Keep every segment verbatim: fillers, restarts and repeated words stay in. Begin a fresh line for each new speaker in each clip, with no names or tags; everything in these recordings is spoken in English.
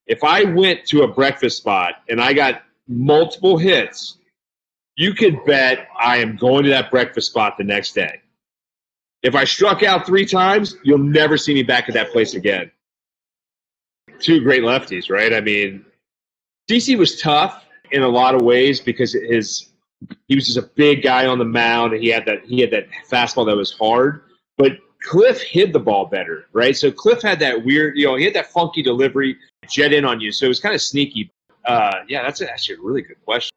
If I went to a breakfast spot and I got multiple hits, you could bet I am going to that breakfast spot the next day. If I struck out three times, you'll never see me back at that place again. Two great lefties, right? I mean, C C was tough in a lot of ways because his he was just a big guy on the mound, and he had that he had that fastball that was hard. But Cliff hid the ball better, right? So Cliff had that weird, you know, he had that funky delivery, jet in on you. So it was kind of sneaky. Uh, yeah, that's actually a really good question.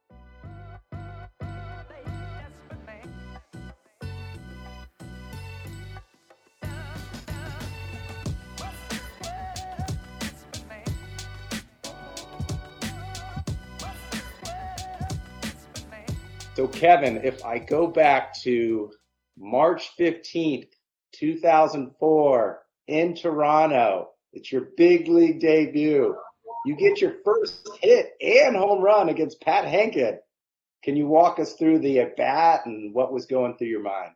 So, Kevin, if I go back to March fifteenth, two thousand four in Toronto, it's your big league debut. You get your first hit and home run against Pat Hentgen. Can you walk us through the at-bat and what was going through your mind?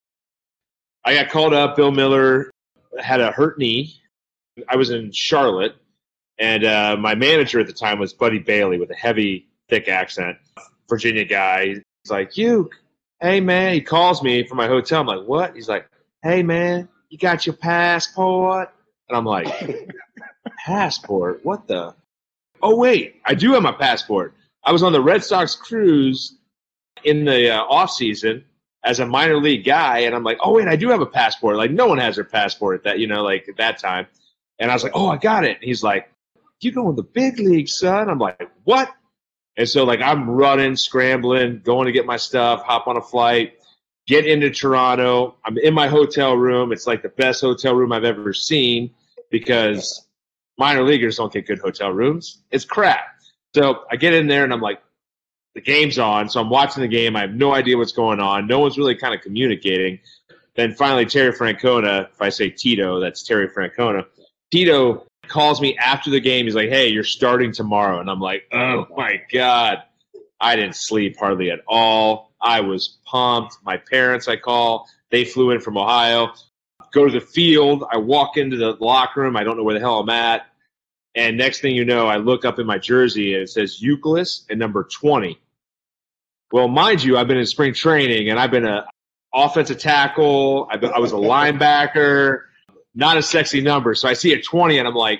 I got called up. Bill Miller had a hurt knee. I was in Charlotte, and uh, my manager at the time was Buddy Bailey with a heavy, thick accent, Virginia guy. He's like, "You, hey, man." He calls me from my hotel. I'm like, "What?" He's like, "Hey, man, you got your passport?" And I'm like, "Passport? What the?" Oh, wait, I do have my passport. I was on the Red Sox cruise in the uh, off season as a minor league guy, and I'm like, "Oh, wait, I do have a passport." Like, no one has their passport at that, you know, like at that time. And I was like, "Oh, I got it." And he's like, "You going to the big league, son?" I'm like, "What?" And so, like, I'm running, scrambling, going to get my stuff, hop on a flight, get into Toronto. I'm in my hotel room. It's like the best hotel room I've ever seen because minor leaguers don't get good hotel rooms. It's crap. So I get in there, and I'm like, the game's on. So I'm watching the game. I have no idea what's going on. No one's really kind of communicating. Then finally, Terry Francona, if I say Tito, that's Terry Francona. Tito calls me after the game. He's like, "Hey, you're starting tomorrow." And I'm like, oh, my God. I didn't sleep hardly at all. I was pumped. My parents I call. They flew in from Ohio. Go to the field. I walk into the locker room. I don't know where the hell I'm at. And next thing you know, I look up in my jersey, and it says Youkilis and number twenty. Well, mind you, I've been in spring training, and I've been an offensive tackle. I've been, I was a linebacker. Not a sexy number. So I see a twenty, and I'm like,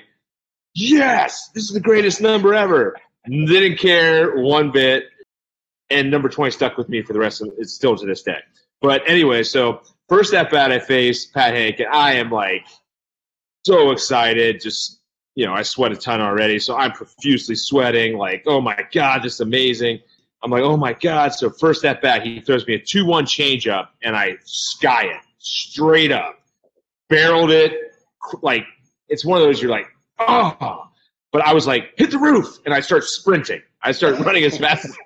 yes, this is the greatest number ever. Didn't care one bit. And number twenty stuck with me for the rest of it. It's still to this day. But anyway, so first at bat I face Pat Hentgen. I am like so excited. Just, you know, I sweat a ton already. So I'm profusely sweating. Like, oh, my God, this is amazing. I'm like, oh, my God. So first at bat, he throws me a two one changeup, and I sky it straight up. Barreled it, like, it's one of those you're like, oh. But I was like, hit the roof, and I start sprinting. I start running as fast as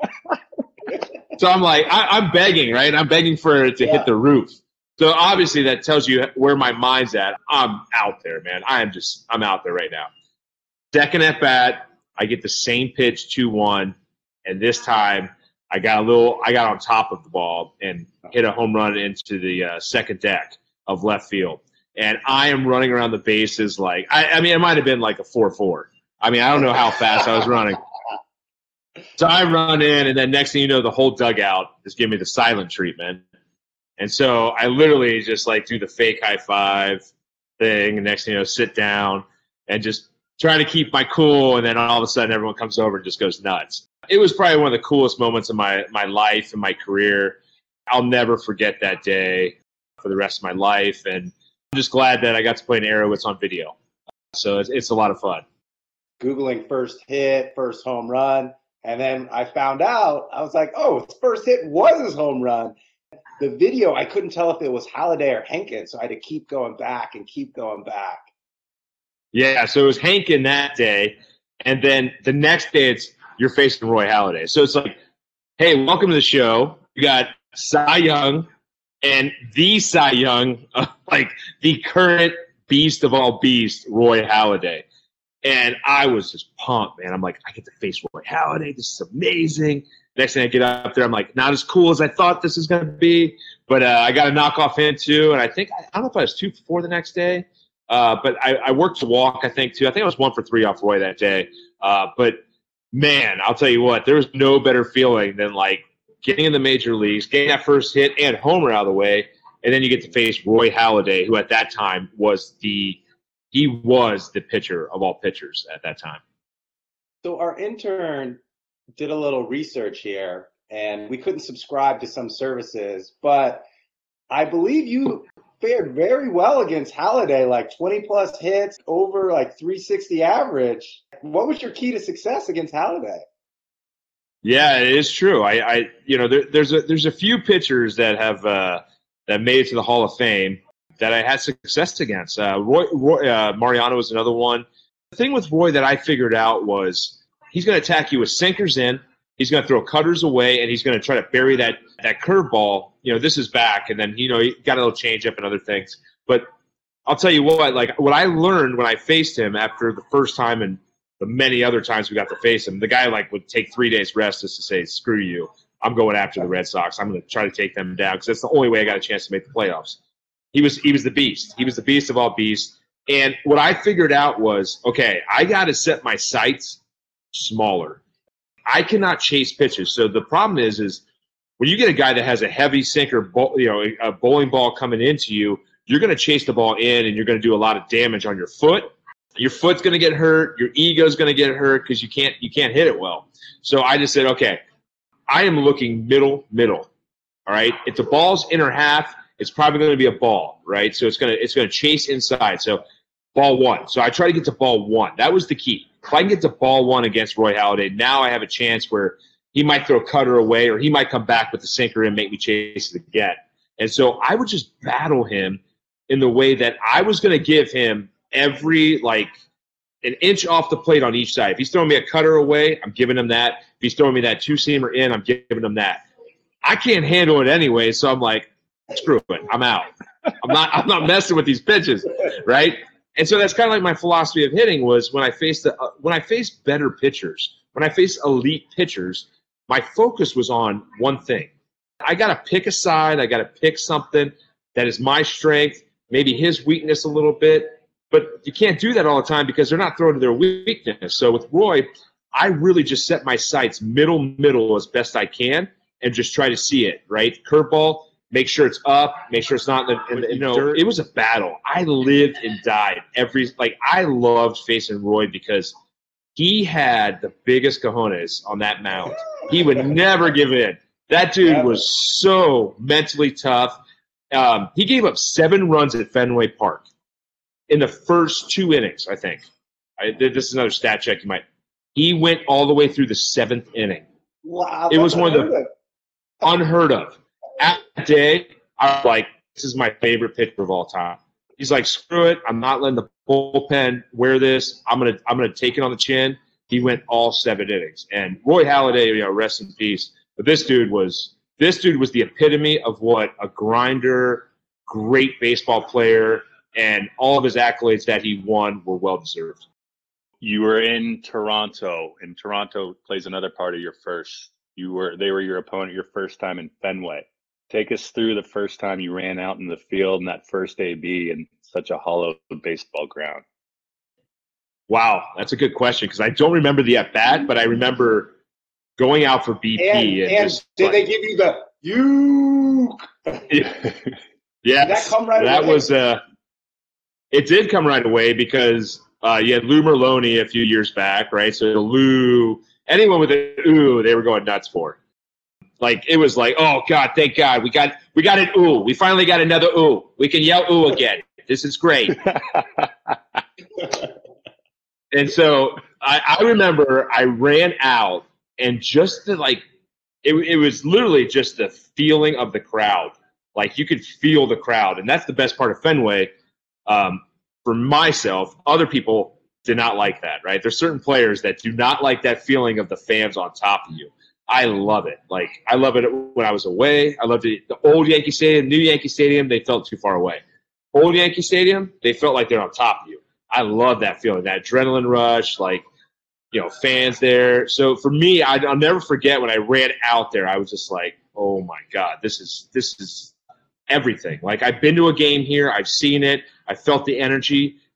So I'm like, I, I'm begging, right? I'm begging for it to yeah. hit the roof. So obviously that tells you where my mind's at. I'm out there, man. I am just, I'm out there right now. Second at bat, I get the same pitch, two one, and this time I got a little, I got on top of the ball and hit a home run into the uh, second deck of left field. And I am running around the bases like, I, I mean, it might have been like a four four. I mean, I don't know how fast I was running. So I run in, and then next thing you know, the whole dugout is giving me the silent treatment. And so I literally just like do the fake high five thing, and next thing you know, sit down and just try to keep my cool. And then all of a sudden, everyone comes over and just goes nuts. It was probably one of the coolest moments of my, my life and my career. I'll never forget that day for the rest of my life. And I'm just glad that I got to play in Arrowitz on video. So it's, it's a lot of fun.
Googling first hit, first home run. And then I found out, I was like, oh, his first hit was his home run. The video, I couldn't tell if it was Halladay or Hentgen, so I had to keep going back and keep going back.
Yeah, so it was Hentgen that day. And then the next day, it's you're facing Roy Halladay. So it's like, hey, welcome to the show. You got Cy Young and the Cy Young, uh, like the current beast of all beasts, Roy Halladay. And I was just pumped, man. I'm like, I get to face Roy Halladay. This is amazing. Next thing I get up there, I'm like, not as cool as I thought this is going to be. But uh, I got a knock off him, too. And I think, I don't know if I was two for four the next day. Uh, but I, I worked to walk, I think, too. I think I was one for three off Roy that day. Uh, but, man, I'll tell you what, there was no better feeling than, like, getting in the major leagues, getting that first hit and homer out of the way, and then you get to face Roy Halladay, who at that time was the he was the pitcher of all pitchers at that time.
So our intern did a little research here, and we couldn't subscribe to some services, but I believe you fared very well against Halladay, like twenty plus hits, over like three sixty average. What was your key to success against Halladay?
Yeah, it is true. I, I you know, there, there's a there's a few pitchers that have uh, that made it to the Hall of Fame that I had success against. Uh, Roy, Roy uh, Mariano was another one. The thing with Roy that I figured out was he's going to attack you with sinkers in. He's going to throw cutters away, and he's going to try to bury that that curveball. You know, this is back, and then you know he got a little changeup and other things. But I'll tell you what, like what I learned when I faced him after the first time and the many other times we got to face him, the guy like would take three days rest just to say, "Screw you, I'm going after the Red Sox. I'm going to try to take them down because that's the only way I got a chance to make the playoffs." He was he was the beast. He was the beast of all beasts. And what I figured out was, okay, I got to set my sights smaller. I cannot chase pitches. So the problem is, is when you get a guy that has a heavy sinker, you know, a bowling ball coming into you, you're going to chase the ball in, and you're going to do a lot of damage on your foot. Your foot's going to get hurt. Your ego's going to get hurt because you can't you can't hit it well. So I just said, okay, I am looking middle, middle. All right. If the ball's inner half, it's probably going to be a ball, right? So it's going to it's going to chase inside. So ball one. So I try to get to ball one. That was the key. If I can get to ball one against Roy Halladay, now I have a chance where he might throw a cutter away, or he might come back with the sinker and make me chase it again. And so I would just battle him in the way that I was going to give him every, like, an inch off the plate on each side. If he's throwing me a cutter away, I'm giving him that. If he's throwing me that two-seamer in, I'm giving him that. I can't handle it anyway, so I'm like, screw it. I'm out. I'm not I'm not messing with these pitches, right? And so that's kind of like my philosophy of hitting was when I faced the, uh, when I faced better pitchers, when I faced elite pitchers, my focus was on one thing. I got to pick a side. I got to pick something that is my strength, maybe his weakness a little bit. But you can't do that all the time because they're not throwing to their weakness. So with Roy, I really just set my sights middle, middle as best I can and just try to see it, right? Curveball, make sure it's up, make sure it's not in the, in the you know, dirt. It was a battle. I lived and died every – like I loved facing Roy because he had the biggest cojones on that mound. He would never give in. That dude was so mentally tough. Um, he gave up seven runs at Fenway Park in the first two innings, I think. I, this is another stat check you might. He went all the way through the seventh inning.
Wow.
It was one of the unheard of. At that day, I was like, this is my favorite pitcher of all time. He's like, screw it. I'm not letting the bullpen wear this. I'm gonna I'm gonna take it on the chin. He went all seven innings. And Roy Halladay, you know, rest in peace. But this dude was this dude was the epitome of what a grinder, great baseball player, and all of his accolades that he won were well deserved.
You were in Toronto, and Toronto plays another part of your first. You were they were your opponent your first time in Fenway. Take us through the first time you ran out in the field in that first A B in such a hollow baseball ground.
Wow, that's a good question because I don't remember the at bat, but I remember going out for B P.
And,
and,
and
just,
did
like,
they give you the you?
Yes,
that come right
that
away?
was. Uh, it did come right away because uh, you had Lou Merlone a few years back, right? So Lou, anyone with an ooh, they were going nuts for. Like it was like, oh God, thank God, we got we got an ooh. We finally got another ooh. We can yell ooh again. This is great. And so I, I remember I ran out, and just the like, it it was literally just the feeling of the crowd. Like you could feel the crowd, and that's the best part of Fenway. Um, for myself, other people did not like that. Right? There's certain players that do not like that feeling of the fans on top of you. I love it. Like I love it when I was away. I loved it. The old Yankee Stadium, new Yankee Stadium, they felt too far away. Old Yankee Stadium, they felt like they're on top of you. I love that feeling, that adrenaline rush, like, you know, fans there. So for me, I, I'll never forget when I ran out there, I was just like, oh my God, this is this is everything. Like I've been to a game here, I've seen it, I felt the energy,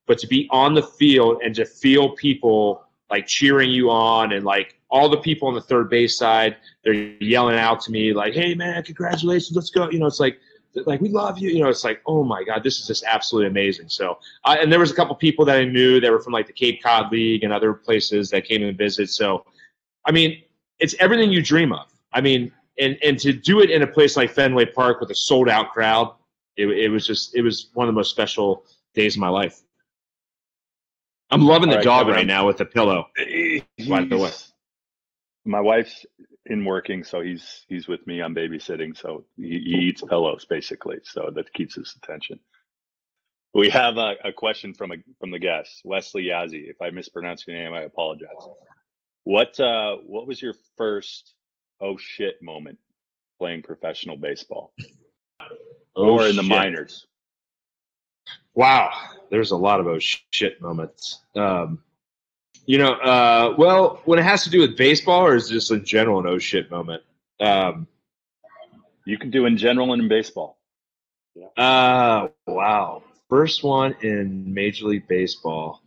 but to be on the field and to feel people like cheering you on, and like all the people on the third base side, they're yelling out to me like, "Hey man, congratulations, let's go." You know, it's like, like we love you. You know, it's like, oh my God, this is just absolutely amazing. So, uh, and there was a couple people that I knew that were from like the Cape Cod League and other places that came and visit. So, I mean, it's everything you dream of. I mean, and, and to do it in a place like Fenway Park with a sold out crowd, it, it was just, it was one of the most special days of my life. I'm loving the
All right,
dog
Kevin,
right
I'm-
now with the pillow. By the way.
My wife's in working, so he's he's with me. I'm babysitting, so he, he eats pillows basically, so that keeps his attention. We have a, a question from a from the guest, Wesley Yazzie. If I mispronounce your name, I apologize. What uh what was your first oh shit moment playing professional baseball,
Oh,
or in the
shit.
minors?
Wow, there's a lot of oh shit moments. Um, you know, uh, well, when it has to do with baseball, or is it just in general an oh shit moment? Um,
You can do in general and in baseball.
uh, wow, first one in Major League Baseball.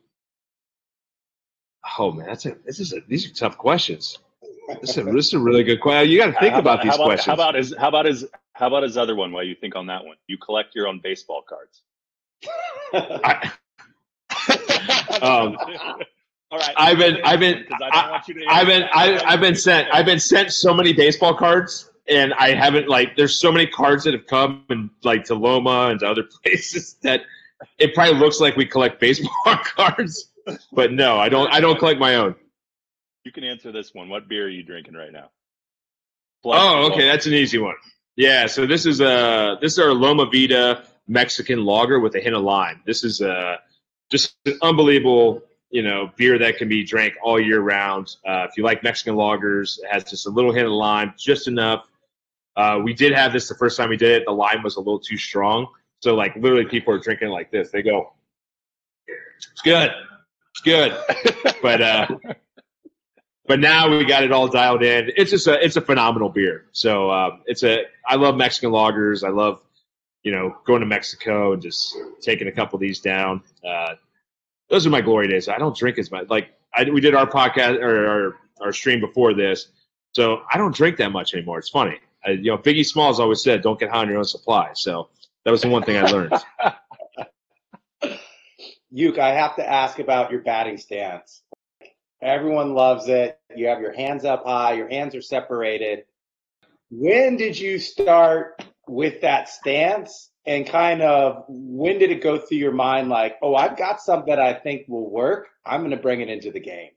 Oh man, that's a this is a, these are tough questions. This is a, this is a really good question. You got to think
How
about these
how about,
questions.
How about his how about his how about his other one? While you think on that one, you collect your own baseball cards.
I, um,
All right.
I've been, I've been,
Because I don't want you to.
I've been, I, I've been sent, I've been sent so many baseball cards, and I haven't like. There's so many cards that have come and like to Loma and to other places that it probably looks like we collect baseball cards, but no, I don't. I don't collect my own.
You can answer this one. What beer are you drinking right now?
Oh, okay, that's an easy one. Yeah, so this is a this is our Loma Vida Mexican lager with a hint of lime. This is a just an unbelievable, you know, beer that can be drank all year round. Uh, if you like Mexican lagers, it has just a little hint of lime, just enough. Uh, we did have this the first time we did it. The lime was a little too strong, so like literally people are drinking it like this. They go, "It's good, it's good," but. Uh, But now we got it all dialed in. It's just a it's a phenomenal beer. So um, it's a I love Mexican lagers. I love, you know, going to Mexico and just taking a couple of these down. Uh, those are my glory days. I don't drink as much. Like I, we did our podcast or our, our stream before this, so I don't drink that much anymore. It's funny. I, you know, Biggie Smalls always said, "Don't get high on your own supply." So that was the one thing I learned.
Uke, I have to ask about your batting stance. Everyone loves it. You have your hands up high, your hands are separated. When did you start with that stance? And kind of when did it go through your mind like, oh, I've got something that I think will work. I'm going to bring it into the game.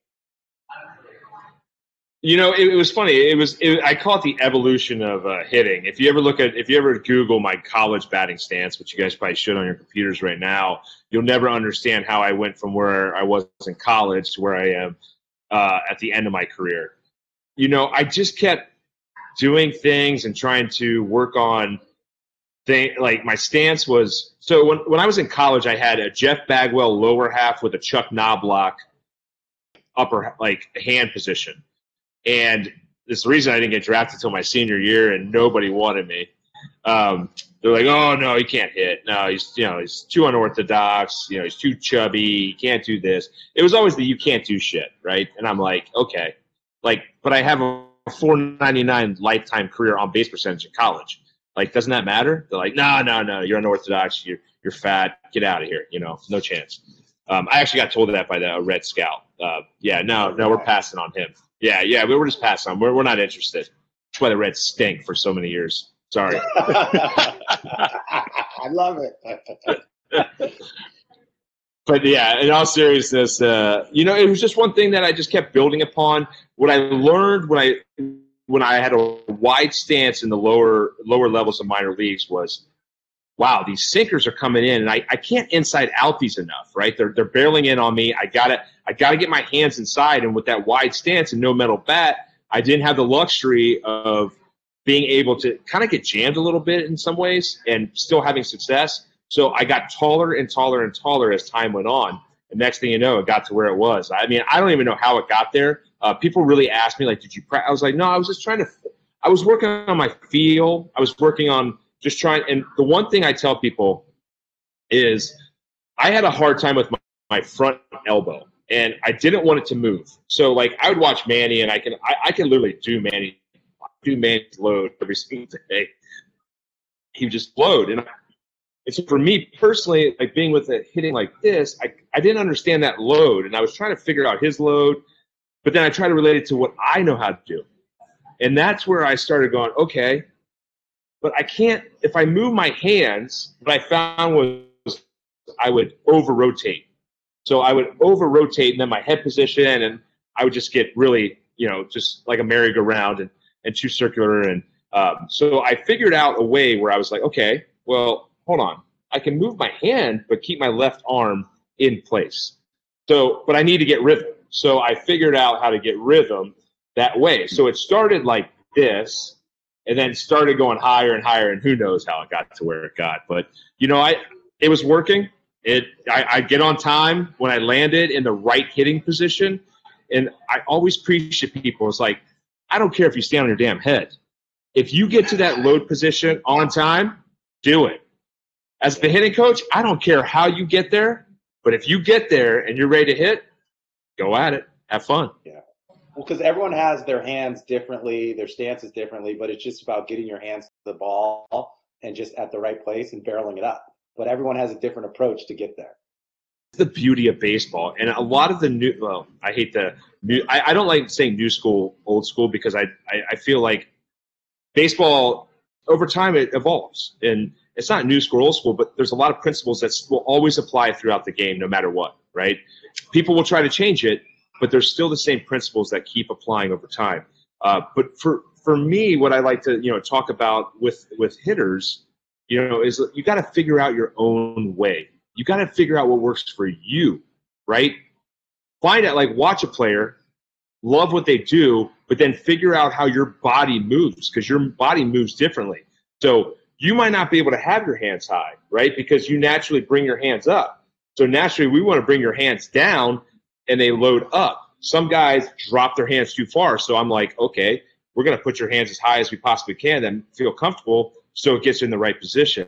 You know, it, it was funny. It was it, I call it the evolution of uh, hitting. If you ever look at, if you ever Google my college batting stance, which you guys probably should on your computers right now, you'll never understand how I went from where I was in college to where I am uh, at the end of my career. You know, I just kept doing things and trying to work on things. Like my stance was, so when when I was in college, I had a Jeff Bagwell lower half with a Chuck Knobloch upper like hand position. And it's the reason I didn't get drafted until my senior year, and nobody wanted me. Um, they're like, "Oh no, he can't hit. No, he's you know he's too unorthodox. You know, he's too chubby. He can't do this." It was always the "you can't do shit," right? And I'm like, okay, like, but I have a four ninety-nine lifetime career on base percentage in college. Like, doesn't that matter? They're like, "No, no, no. You're unorthodox. You're you're fat. Get out of here. You know, no chance." Um, I actually got told that by the Red Scout. Uh, yeah, no, no, we're passing on him. Yeah, yeah, we were just passing on. We're we're not interested. That's why the Reds stink for so many years. Sorry.
I love it.
But yeah, in all seriousness, uh, you know, it was just one thing that I just kept building upon. What I learned when I when I had a wide stance in the lower lower levels of minor leagues was, wow, these sinkers are coming in, and I, I can't inside out these enough, right? They're they're barreling in on me. I gotta I gotta get my hands inside, and with that wide stance and no metal bat, I didn't have the luxury of being able to kind of get jammed a little bit in some ways and still having success. So I got taller and taller and taller as time went on. And next thing you know, it got to where it was. I mean, I don't even know how it got there. Uh, people really asked me, like, did you practice? I was like, no, I was just trying to – I was working on my feel. I was working on just trying – and the one thing I tell people is I had a hard time with my, my front elbow, and I didn't want it to move. So like I would watch Manny, and I can I, I can literally do Manny do Manny's load every single day. He would just load, and, and so for me personally, like being with it hitting like this, I I didn't understand that load, and I was trying to figure out his load, but then I tried to relate it to what I know how to do, and that's where I started going, okay, but I can't if I move my hands. What I found was I would over rotate. So I would over rotate and then my head position, and I would just get really, you know, just like a merry-go-round and, and too circular. And um, so I figured out a way where I was like, okay, well, hold on. I can move my hand, but keep my left arm in place. So, but I need to get rhythm. So I figured out how to get rhythm that way. So it started like this and then started going higher and higher, and who knows how it got to where it got. But, you know, I it was working. It, I, I get on time when I landed in the right hitting position, and I always preach to people. It's like, I don't care if you stand on your damn head. If you get to that load position on time, do it. As the hitting coach, I don't care how you get there, but if you get there and you're ready to hit, go at it. Have fun.
Yeah. Well, because everyone has their hands differently, their stances differently, but it's just about getting your hands to the ball and just at the right place and barreling it up. But everyone has a different approach to get there.
The beauty of baseball, and a lot of the new, well, I hate the new, I, I don't like saying new school, old school, because I, I, I feel like baseball, over time, it evolves. And it's not new school, old school, but there's a lot of principles that will always apply throughout the game, no matter what, right? People will try to change it, but there's still the same principles that keep applying over time. Uh, but for, for me, what I like to, you know, talk about with, with hitters, you know, is you got to figure out your own way. You got to figure out what works for you, right? Find out, like, watch a player, love what they do, but then figure out how your body moves, because your body moves differently. So you might not be able to have your hands high, right? Because you naturally bring your hands up. So naturally, we want to bring your hands down, and they load up. Some guys drop their hands too far. So I'm like, okay, we're going to put your hands as high as we possibly can, then feel comfortable, so it gets you in the right position.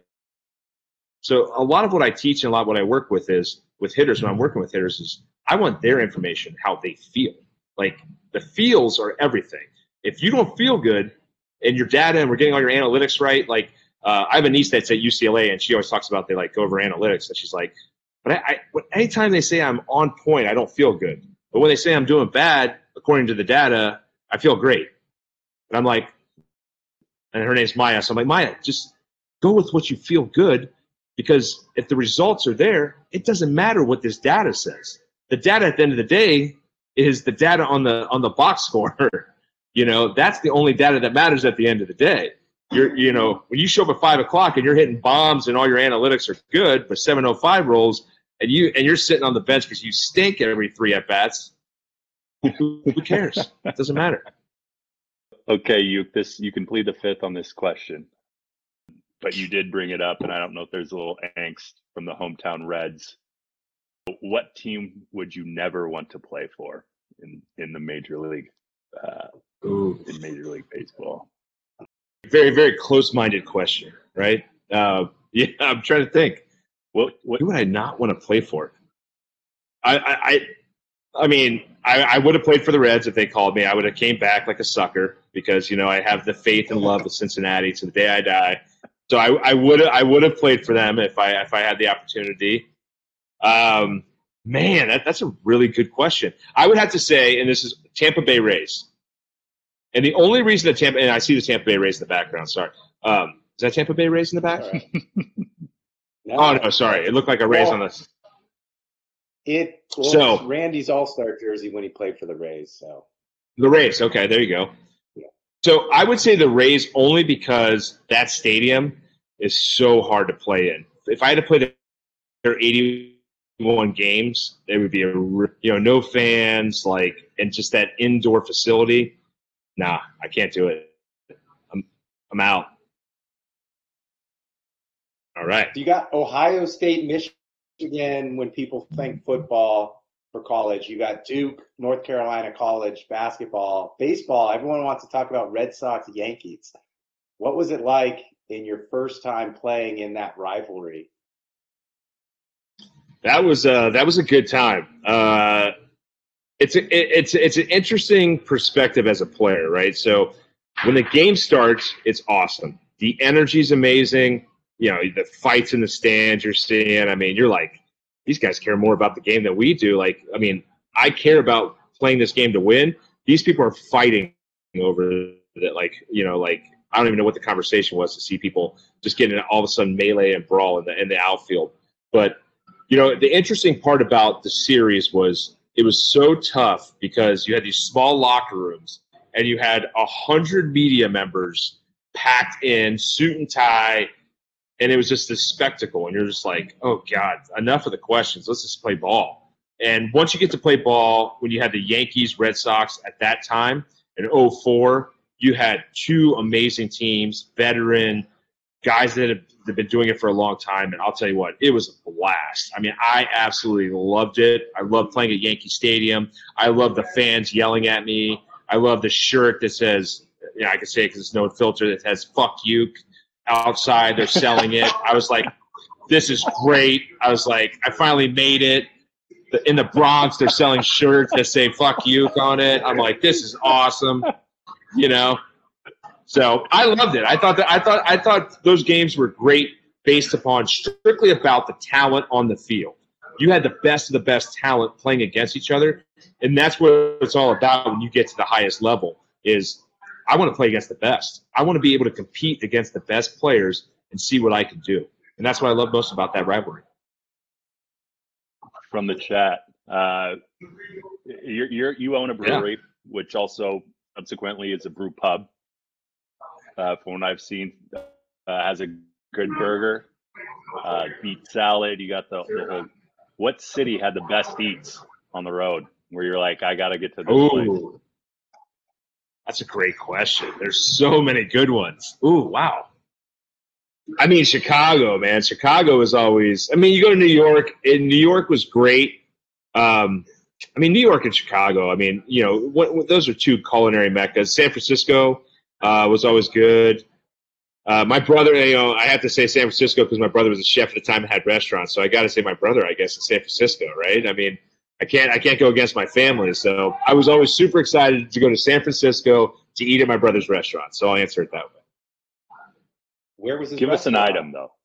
So a lot of what I teach and a lot of what I work with is with hitters, when I'm working with hitters, is I want their information, how they feel. Like, the feels are everything. If you don't feel good and your data and we're getting all your analytics right, like uh, I have a niece that's at U C L A, and she always talks about they like go over analytics, and she's like, but I, I anytime they say I'm on point, I don't feel good. But when they say I'm doing bad, according to the data, I feel great. And I'm like, and her name's Maya. So I'm like, Maya, just go with what you feel good, because if the results are there, it doesn't matter what this data says. The data at the end of the day is the data on the on the box score. You know, that's the only data that matters at the end of the day. You're, you know, when you show up at five o'clock and you're hitting bombs and all your analytics are good, but seven oh five rolls, and you and you're sitting on the bench because you stink every three at bats, who, who cares? It doesn't matter.
Okay, you this you can plead the fifth on this question, but you did bring it up, and I don't know if there's a little angst from the hometown Reds. What team would you never want to play for in in the major league, uh, in Major League Baseball?
Very, very close-minded question, right? Uh, yeah, I'm trying to think.
What, what
who would I not want to play for? I, I, I, I mean, I, I would have played for the Reds if they called me. I would have came back like a sucker, because you know I have the faith and love of Cincinnati to the day I die. So I, I would I would have played for them if I if I had the opportunity. Um, man, that, that's a really good question. I would have to say, and this is Tampa Bay Rays. And the only reason that Tampa, and I see the Tampa Bay Rays in the background, sorry. Um, is that Tampa Bay Rays in the back?
Right. No.
Oh, no, sorry. It looked like a Rays
well,
on this.
It well,
So,
Randy's All-Star jersey when he played for the Rays. So
the Rays, okay, there you go.
Yeah.
So I would say the Rays only because that stadium is so hard to play in. If I had to play their eighty-one games, it would be a, you know, no fans, like, and just that indoor facility. Nah, I can't do it. I'm I'm out. All right.
you got Ohio State, Michigan. When people think football for college, you got Duke, North Carolina college basketball, baseball. Everyone wants to talk about Red Sox, Yankees. What was it like in your first time playing in that rivalry?
That was uh, that was a good time. Uh, it's a, it's it's an interesting perspective as a player, right? So when the game starts, it's awesome. The energy's amazing. You know, the fights in the stands you're seeing. I mean, you're like, these guys care more about the game than we do. Like, I mean, I care about playing this game to win. These people are fighting over that. Like, you know, like I don't even know what the conversation was to see people just getting all of a sudden melee and brawl in the in the outfield. But you know, the interesting part about the series was it was so tough because you had these small locker rooms and you had a hundred media members packed in, suit and tie, and it was just this spectacle. And you're just like, oh God, enough of the questions. Let's just play ball. And once you get to play ball, when you had the Yankees, Red Sox at that time in oh four, you had two amazing teams, veteran guys that have, that have been doing it for a long time. And I'll tell you what, it was a blast. I mean, I absolutely loved it. I love playing at Yankee Stadium. I love the fans yelling at me. I love the shirt that says, you know, I can say it because it's no filter, that has "fuck you" outside. They're selling it. I was like, this is great. I was like, I finally made it. In the Bronx, they're selling shirts that say "fuck you" on it. I'm like, this is awesome. You know? So I loved it. I thought that I thought I thought those games were great based upon strictly about the talent on the field. You had the best of the best talent playing against each other, and that's what it's all about when you get to the highest level. Is I want to play against the best. I want to be able to compete against the best players and see what I can do, and that's what I love most about that rivalry.
From the chat, uh, you're, you're you own a brewery, yeah, which also subsequently is a brew pub. Uh, from what I've seen, uh, has a good burger, uh, beet salad. You got the, the whole. What city had the best eats on the road where you're like, I got to get to this
Ooh,
place?
That's a great question. There's so many good ones. Ooh, wow. I mean, Chicago, man. Chicago is always. I mean, you go to New York. And New York was great. Um, I mean, New York and Chicago. I mean, you know, what, what, those are two culinary meccas. San Francisco. Uh, was always good. Uh, my brother, you know, I have to say San Francisco because my brother was a chef at the time and had restaurants. So I got to say my brother, I guess, in San Francisco, right? I mean, I can't, I can't go against my family. So I was always super excited to go to San Francisco to eat at my brother's restaurant. So I'll answer it that way.
Where was his
Give
restaurant?
us an item, though.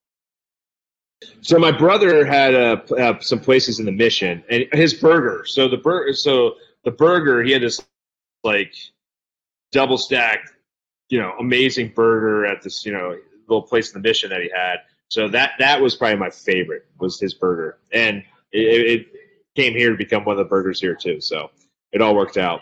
So my brother had uh, uh, some places in the Mission, and his burger. So the burger, so the burger, he had this like double stacked, you know, amazing burger at this, you know, little place in the Mission that he had. So that that was probably my favorite, was his burger. And it, it came here to become one of the burgers here too. So it all worked out.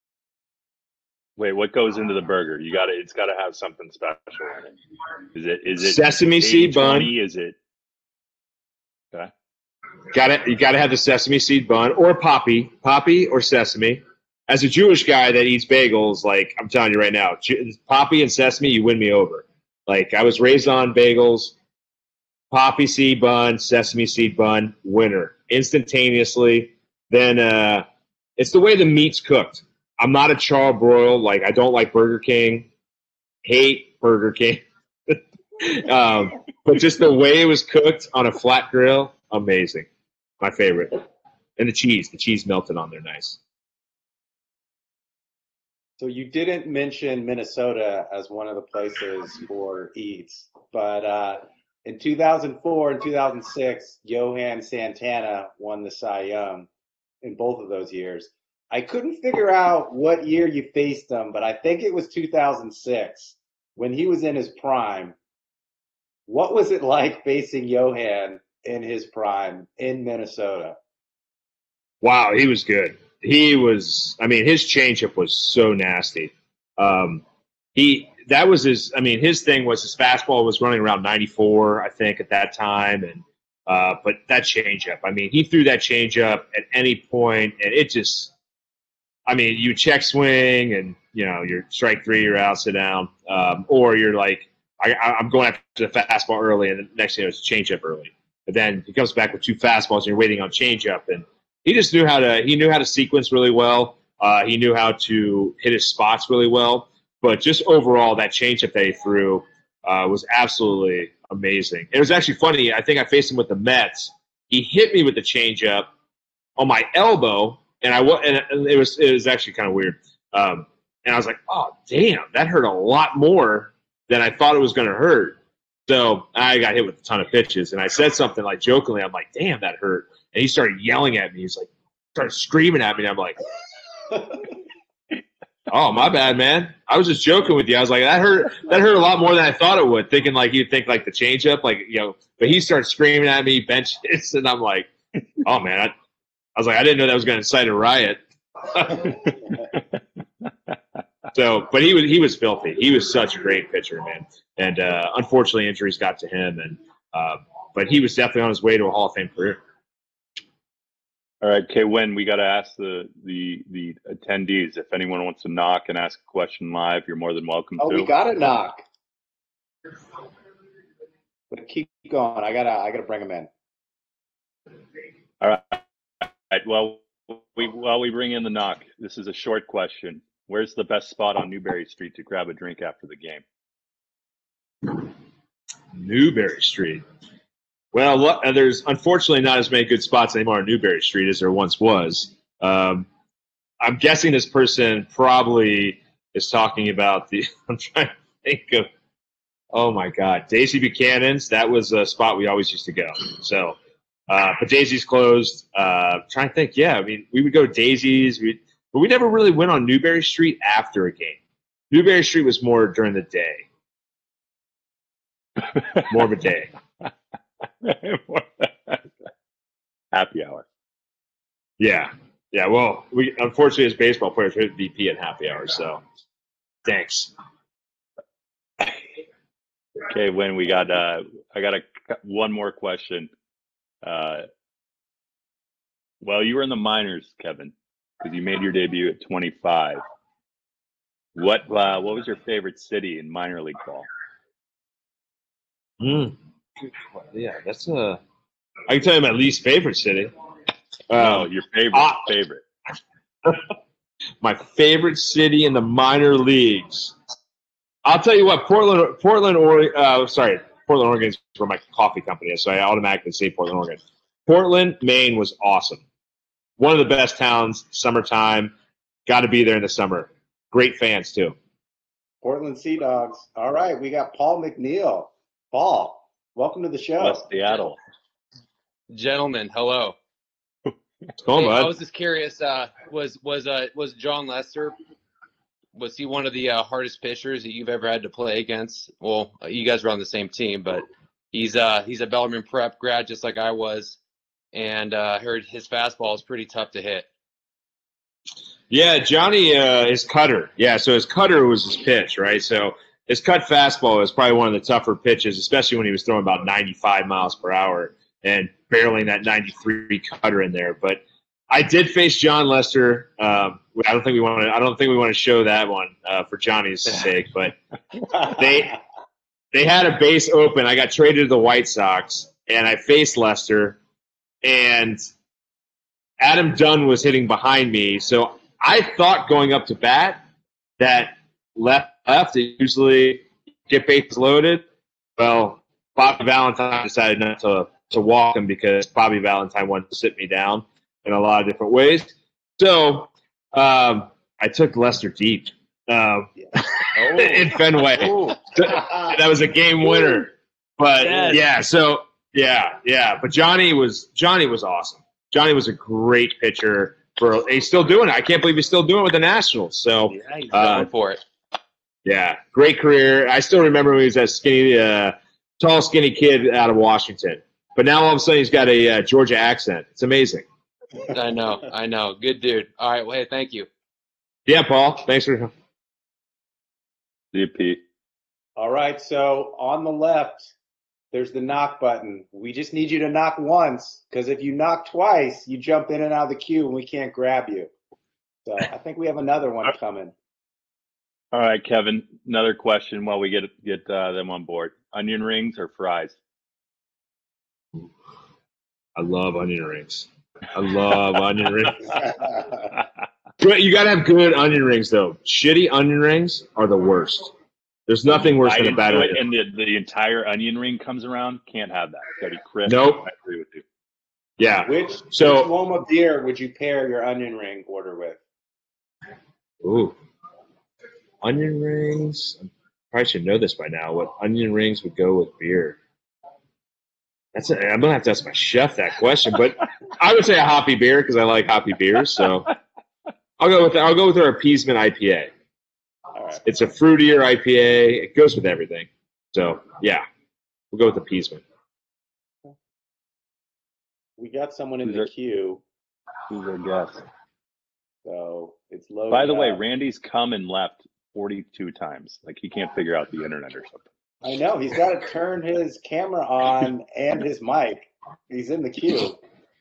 Wait, what goes into the burger? You got to, it's got to have something special in it. Is it, is it
sesame seed bun?
Is it? Okay.
Got it. You got to have the sesame seed bun or poppy, poppy or sesame. As a Jewish guy that eats bagels, like I'm telling you right now, poppy and sesame, you win me over. Like I was raised on bagels, poppy seed bun, sesame seed bun, winner instantaneously. Then uh, it's the way the meat's cooked. I'm not a charbroil. Like I don't like Burger King. Hate Burger King. um, but just the way it was cooked on a flat grill, amazing. My favorite. And the cheese, the cheese melted on there, nice.
So you didn't mention Minnesota as one of the places for eats, but uh, in two thousand four and two thousand six, Johan Santana won the Cy Young in both of those years. I couldn't figure out what year you faced him, but I think it was two thousand six when he was in his prime. What was it like facing Johan in his prime in Minnesota?
Wow, he was good. He was, I mean, his changeup was so nasty. Um, he, that was his, I mean, his thing was his fastball was running around ninety-four, I think, at that time. And, uh, but that changeup, I mean, he threw that changeup at any point, and it just, I mean, you check swing and, you know, you're strike three, you're out, sit down. Um, or you're like, I, I'm going after the fastball early, and the next thing you know, it's a changeup early. But then he comes back with two fastballs, and you're waiting on changeup, and he just knew how to. He knew how to sequence really well. Uh, he knew how to hit his spots really well. But just overall, that changeup that he threw uh, was absolutely amazing. It was actually funny. I think I faced him with the Mets, he hit me with the changeup on my elbow, and I and it was it was actually kind of weird. Um, and I was like, oh damn, that hurt a lot more than I thought it was going to hurt. So I got hit with a ton of pitches, and I said something like jokingly, I'm like, damn, that hurt. And he started yelling at me. He's like, started screaming at me, and I'm like, oh, my bad, man. I was just joking with you. I was like, that hurt that hurt a lot more than I thought it would, thinking like you'd think like the changeup, like, you know, but he started screaming at me, bench hits, and I'm like, oh man, I, I was like, I didn't know that was going to incite a riot. So, but he was he was filthy. He was such a great pitcher, man. And uh, unfortunately, injuries got to him. And uh, but he was definitely on his way to a Hall of Fame career.
All right, Kay Wynn, we got to ask the, the the attendees if anyone wants to knock and ask a question live. You're more than welcome
oh,
to.
we got to knock. But keep going. I gotta I gotta bring him in.
All right. All right. Well, we while we bring in the knock, this is a short question. Where's the best spot on Newberry Street to grab a drink after the game?
Newberry Street. Well, there's unfortunately not as many good spots anymore on Newberry Street as there once was. Um, I'm guessing this person probably is talking about the. I'm trying to think of. Oh my God, Daisy Buchanan's. That was a spot we always used to go. So, uh, but Daisy's closed. Uh, trying to think. Yeah, I mean, we would go to Daisy's. We. But we never really went on Newberry Street after a game. Newberry Street was more during the day. More of a day.
Happy hour.
Yeah. Yeah, well, we unfortunately as baseball players we have V P at happy hour, so thanks.
Okay, when we got uh I got a one more question. Uh well, you were in the minors, Kevin, because you made your debut at twenty-five. What uh, what was your favorite city in minor league ball?
Mm. Yeah, that's a. I can tell you my least favorite city.
No,
Um,
your favorite
uh,
favorite.
my favorite city in the minor leagues. I'll tell you what, Portland, Portland, or uh, sorry, Portland, Oregon is where my coffee company is, so I automatically say Portland, Oregon. Portland, Maine was awesome. One of the best towns, summertime. Got to be there in the summer. Great fans, too.
Portland Sea Dogs. All right, we got Paul McNeil. Paul, welcome to the show.
West Seattle.
Gentlemen, hello.
What's going
Hey,
on,
I
bud?
was just curious. Uh, was was uh was John Lester? Was he one of the uh, hardest pitchers that you've ever had to play against? Well, you guys were on the same team, but he's uh he's a Bellarmine Prep grad, just like I was, and uh, I heard his fastball is pretty tough to hit.
Yeah, Johnny, uh, his cutter. Yeah, so his cutter was his pitch, right? So his cut fastball is probably one of the tougher pitches, especially when he was throwing about ninety-five miles per hour and barreling that ninety-three cutter in there. But I did face John Lester. Um, I don't think we want to. I don't think we want to show that one uh, for Johnny's sake. But they they had a base open. I got traded to the White Sox, and I faced Lester, and Adam Dunn was hitting behind me. So I thought going up to bat that left left they usually get bases loaded. Well, Bobby Valentine decided not to to walk him because Bobby Valentine wanted to sit me down in a lot of different ways. So um, I took Lester deep um,
Oh.
in Fenway.
Oh.
That was a game winner. But
Yes.
yeah, so yeah, yeah. But Johnny was Johnny was awesome. Johnny was a great pitcher. For he's still doing it. I can't believe he's still doing it with the Nationals. So
Yeah, he's
Uh,
going for it.
yeah, great career. I still remember when he was that skinny, uh, tall, skinny kid out of Washington. But now all of a sudden he's got a uh, Georgia accent. It's amazing.
I know, I know. Good dude. All right, well, hey, thank you.
Yeah, Paul. Thanks for.
See you, Pete.
All right, so on the left, there's the knock button. We just need you to knock once, because if you knock twice, you jump in and out of the queue and we can't grab you. So I think we have another one coming.
All right, Kevin. Another question while we get get uh, them on board. Onion rings or fries?
I love onion rings. I love onion rings. But you got to have good onion rings, though. Shitty onion rings are the worst. There's nothing worse
I
than a
didn't
bad
do it,
onion.
and the, the entire onion ring comes around. Can't have that. It's gotta be crisp.
Nope.
I agree with you.
Yeah.
Which,
So-
which Loma beer would you pair your onion ring order with?
Ooh. Onion rings. I probably should know this by now. What onion rings would go with beer? That's a, I'm gonna have to ask my chef that question, but I would say a hoppy beer because I like hoppy beers. So I'll go with I'll go with our appeasement I P A.
All right.
It's a fruitier I P A. It goes with everything. So yeah, we'll go with appeasement.
We got someone in
Who's
the
our-
queue,
Who's our guest?
so it's loaded.
By the way,
up.
Randy's come and left forty-two times. Like he can't figure out the internet or something.
I know he's got to turn his camera on and his mic. He's in the queue.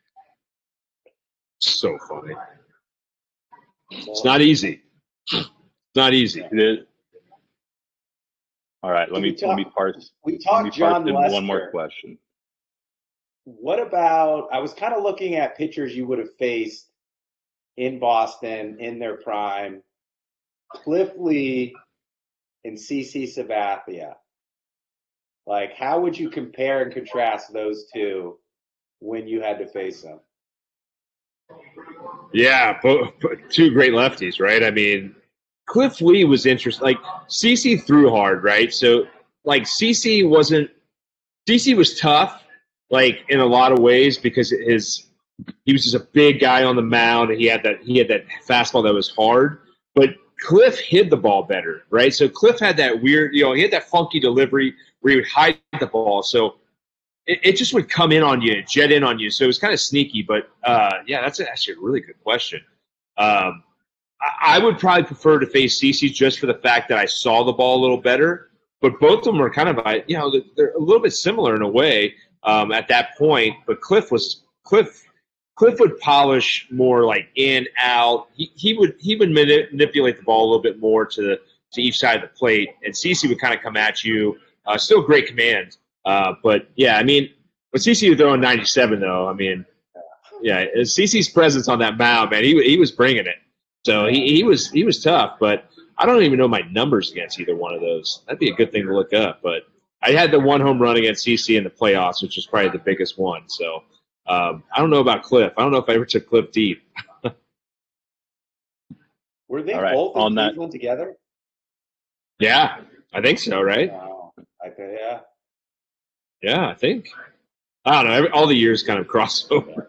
So funny. It's not easy. It's not easy.
It is. All right, let
We
me let me
talk-
parse.
We
Let me
talked
parse
John
in
Lester.
one more question.
What about? I was kind of looking at pitchers you would have faced in Boston in their prime. Cliff Lee and C C Sabathia. Like, how would you compare and contrast those two when you had to face them?
Yeah, but, but two great lefties, right? I mean, Cliff Lee was interesting. Like C C threw hard, right? So like C C wasn't. C C was tough, like in a lot of ways because his he was just a big guy on the mound and he had that he had that fastball that was hard. But Cliff hid the ball better, right? So Cliff had that weird, you know, he had that funky delivery where he would hide the ball. So it, it just would come in on you, jet in on you. So it was kind of sneaky. But uh, yeah, that's actually a really good question. Um, I, I would probably prefer to face CeCe just for the fact that I saw the ball a little better. But both of them are kind of, you know, they're a little bit similar in a way um, at that point. But Cliff was Cliff. Cliff would polish more like in, out. He, he would he would mani- manipulate the ball a little bit more to the, to each side of the plate, and CeCe would kind of come at you. Uh, still great command, uh, but yeah, I mean, when CeCe was throwing ninety-seven though, I mean, yeah, CeCe's presence on that mound, man, he he was bringing it. So he, he was he was tough, but I don't even know my numbers against either one of those. That'd be a good thing to look up. But I had the one home run against CeCe in the playoffs, which was probably the biggest one. So. Um, I don't know about Cliff. I don't know if I ever took Cliff deep.
Were they
All right,
both in
on that-
Cleveland together?
Yeah, I think so, right?
Wow. I think, yeah.
Yeah, I think. I don't know. Every, all the years kind of cross over.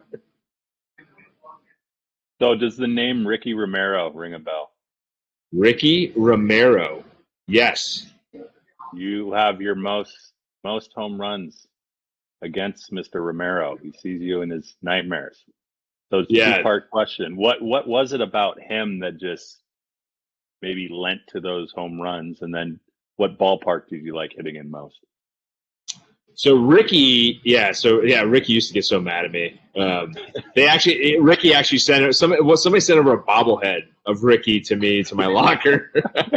So does the name Ricky Romero ring a bell?
Ricky Romero. Yes.
You have your most most home runs against Mister Romero. He sees you in his nightmares. So it's a
Yeah.
two-part question. What what was it about him that just maybe lent to those home runs? And then what ballpark did you like hitting in most?
So Ricky, yeah, so yeah, Ricky used to get so mad at me. Um, they actually, Ricky actually sent somebody. Well, somebody sent over a bobblehead of Ricky to me to my locker.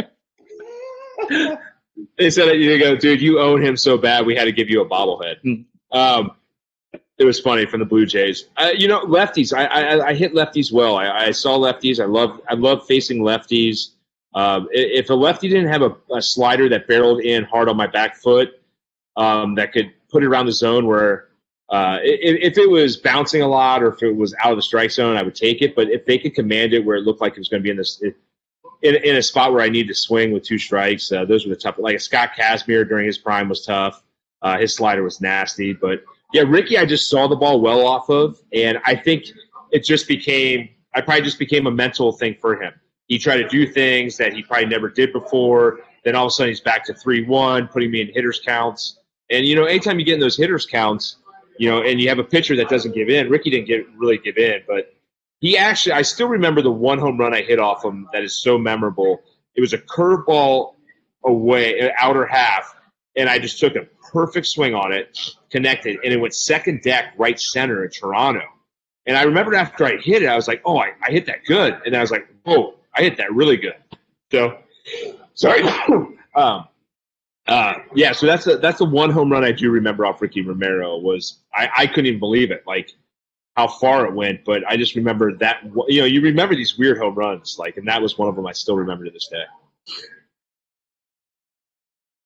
They said, "You go, dude. You own him so bad. We had to give you a bobblehead." Um, it was funny from the Blue Jays. Uh, you know, lefties. I, I I hit lefties well. I, I saw lefties. I love I love facing lefties. Um, if a lefty didn't have a, a slider that barreled in hard on my back foot, um, that could put it around the zone where uh, if, if it was bouncing a lot or if it was out of the strike zone, I would take it. But if they could command it where it looked like it was going to be in this in, in a spot where I need to swing with two strikes, uh, those were the tough. Like Scott Kazmir during his prime was tough. Uh, his slider was nasty, but yeah, Ricky, I just saw the ball well off of, and I think it just became, I probably just became a mental thing for him. He tried to do things that he probably never did before. Then all of a sudden he's back to three one, putting me in hitters counts. And, you know, anytime you get in those hitters counts, you know, and you have a pitcher that doesn't give in, Ricky didn't get really give in, but he actually, I still remember the one home run I hit off him that is so memorable. It was a curveball away, outer half, and I just took a perfect swing on it, connected, and it went second deck right center in Toronto. And I remember after I hit it, I was like, oh, I, I hit that good. And I was like, whoa, I hit that really good. So, sorry. um, uh, yeah, so that's a, that's the one home run I do remember off Ricky Romero was I, I couldn't even believe it, like how far it went. But I just remember that, you know, you remember these weird home runs, like, and that was one of them I still remember to this day.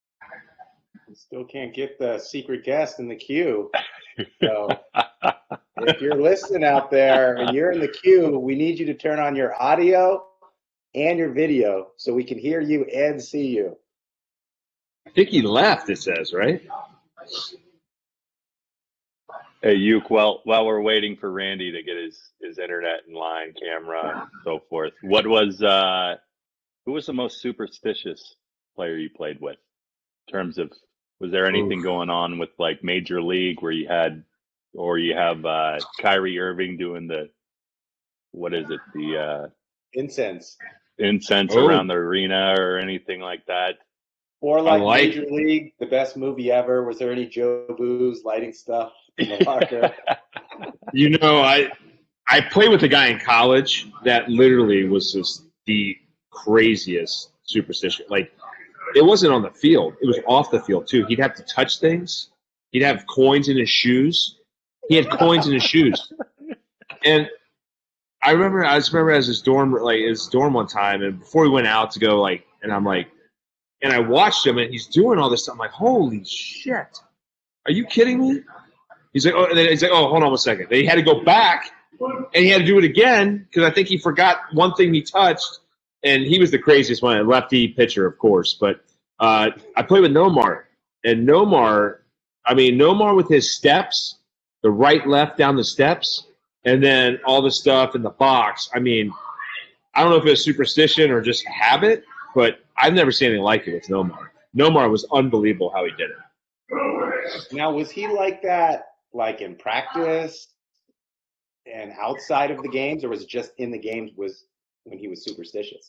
Still can't get the secret guest in the queue. So If you're listening out there and you're in the queue, we need you to turn on your audio and your video so we can hear you and see you.
I think he left, it says, right?
Hey, Uke, while, while we're waiting for Randy to get his, his internet and line, camera, and so forth, what was, uh, who was the most superstitious player you played with? In terms of, was there anything Oof. going on with like Major League where you had, or you have uh, Kyrie Irving doing the, what is it, the uh,
incense,
incense oh. around the arena or anything like that?
Or like, like Major League, the best movie ever. Was there any Joe Booze lighting stuff in the locker?
You know, I I played with a guy in college that literally was just the craziest superstition. Like, it wasn't on the field; it was off the field too. He'd have to touch things. He'd have coins in his shoes. He had coins in his shoes, and I remember I just remember as his dorm, like his dorm one time, and before we went out to go, like, and I'm like. And I watched him, and he's doing all this stuff. I'm like, holy shit. Are you kidding me? He's like, oh, and then he's like, oh, hold on one second. Then he had to go back, and he had to do it again because I think he forgot one thing he touched, and he was the craziest one, a lefty pitcher, of course. But uh, I played with Nomar, and Nomar, I mean, Nomar with his steps, the right, left down the steps, and then all the stuff in the box. I mean, I don't know if it was superstition or just habit, but I've never seen anything like it with Nomar. Nomar was unbelievable how he did it.
Now, was he like that, like in practice and outside of the games, or was it just in the games was when he was superstitious?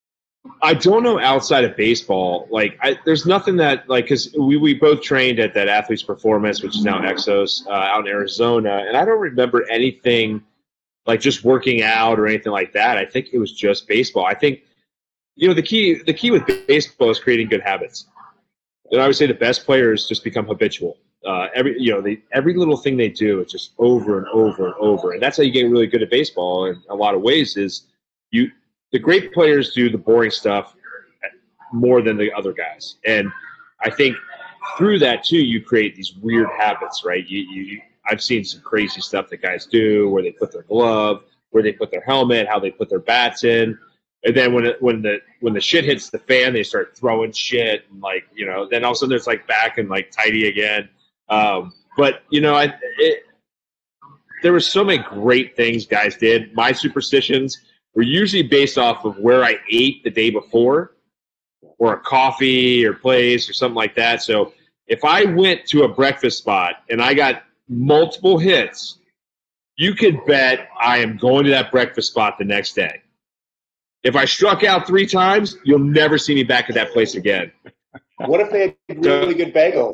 I don't know outside of baseball. Like, I, there's nothing that, like, because we, we both trained at that Athletes Performance, which is now Exos, uh, out in Arizona, and I don't remember anything like just working out or anything like that. I think it was just baseball. I think, you know, the key the key with baseball is creating good habits. And I would say the best players just become habitual. Uh, every you know, they, every little thing they do, it's just over and over and over. And that's how you get really good at baseball in a lot of ways is you the great players do the boring stuff more than the other guys. And I think through that, too, you create these weird habits, right? You, you I've seen some crazy stuff that guys do where they put their glove, where they put their helmet, how they put their bats in. And then when it, when the when the shit hits the fan, they start throwing shit and like you know. Then all of a sudden it's like back and like tidy again. Um, but you know, I it, there were so many great things guys did. My superstitions were usually based off of where I ate the day before, or a coffee or place or something like that. So if I went to a breakfast spot and I got multiple hits, you could bet I am going to that breakfast spot the next day. If I struck out three times, you'll never see me back at that place again.
What if they had really good bagels?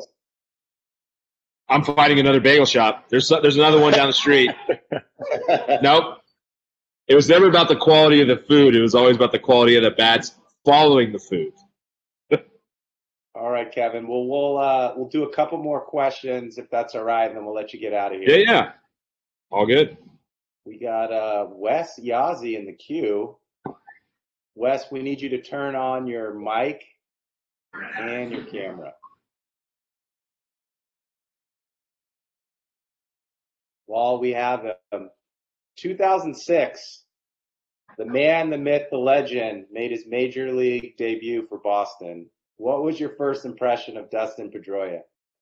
I'm finding another bagel shop. There's there's another one down the street. Nope. It was never about the quality of the food. It was always about the quality of the bats following the food.
All right, Kevin. Well, we'll uh, we'll do a couple more questions if that's all right, and then we'll let you get out of here.
Yeah, yeah. All good.
We got uh, Wes Yazzie in the queue. Wes, we need you to turn on your mic and your camera. While we have him, two thousand six, the man, the myth, the legend made his major league debut for Boston. What was your first impression of Dustin Pedroia?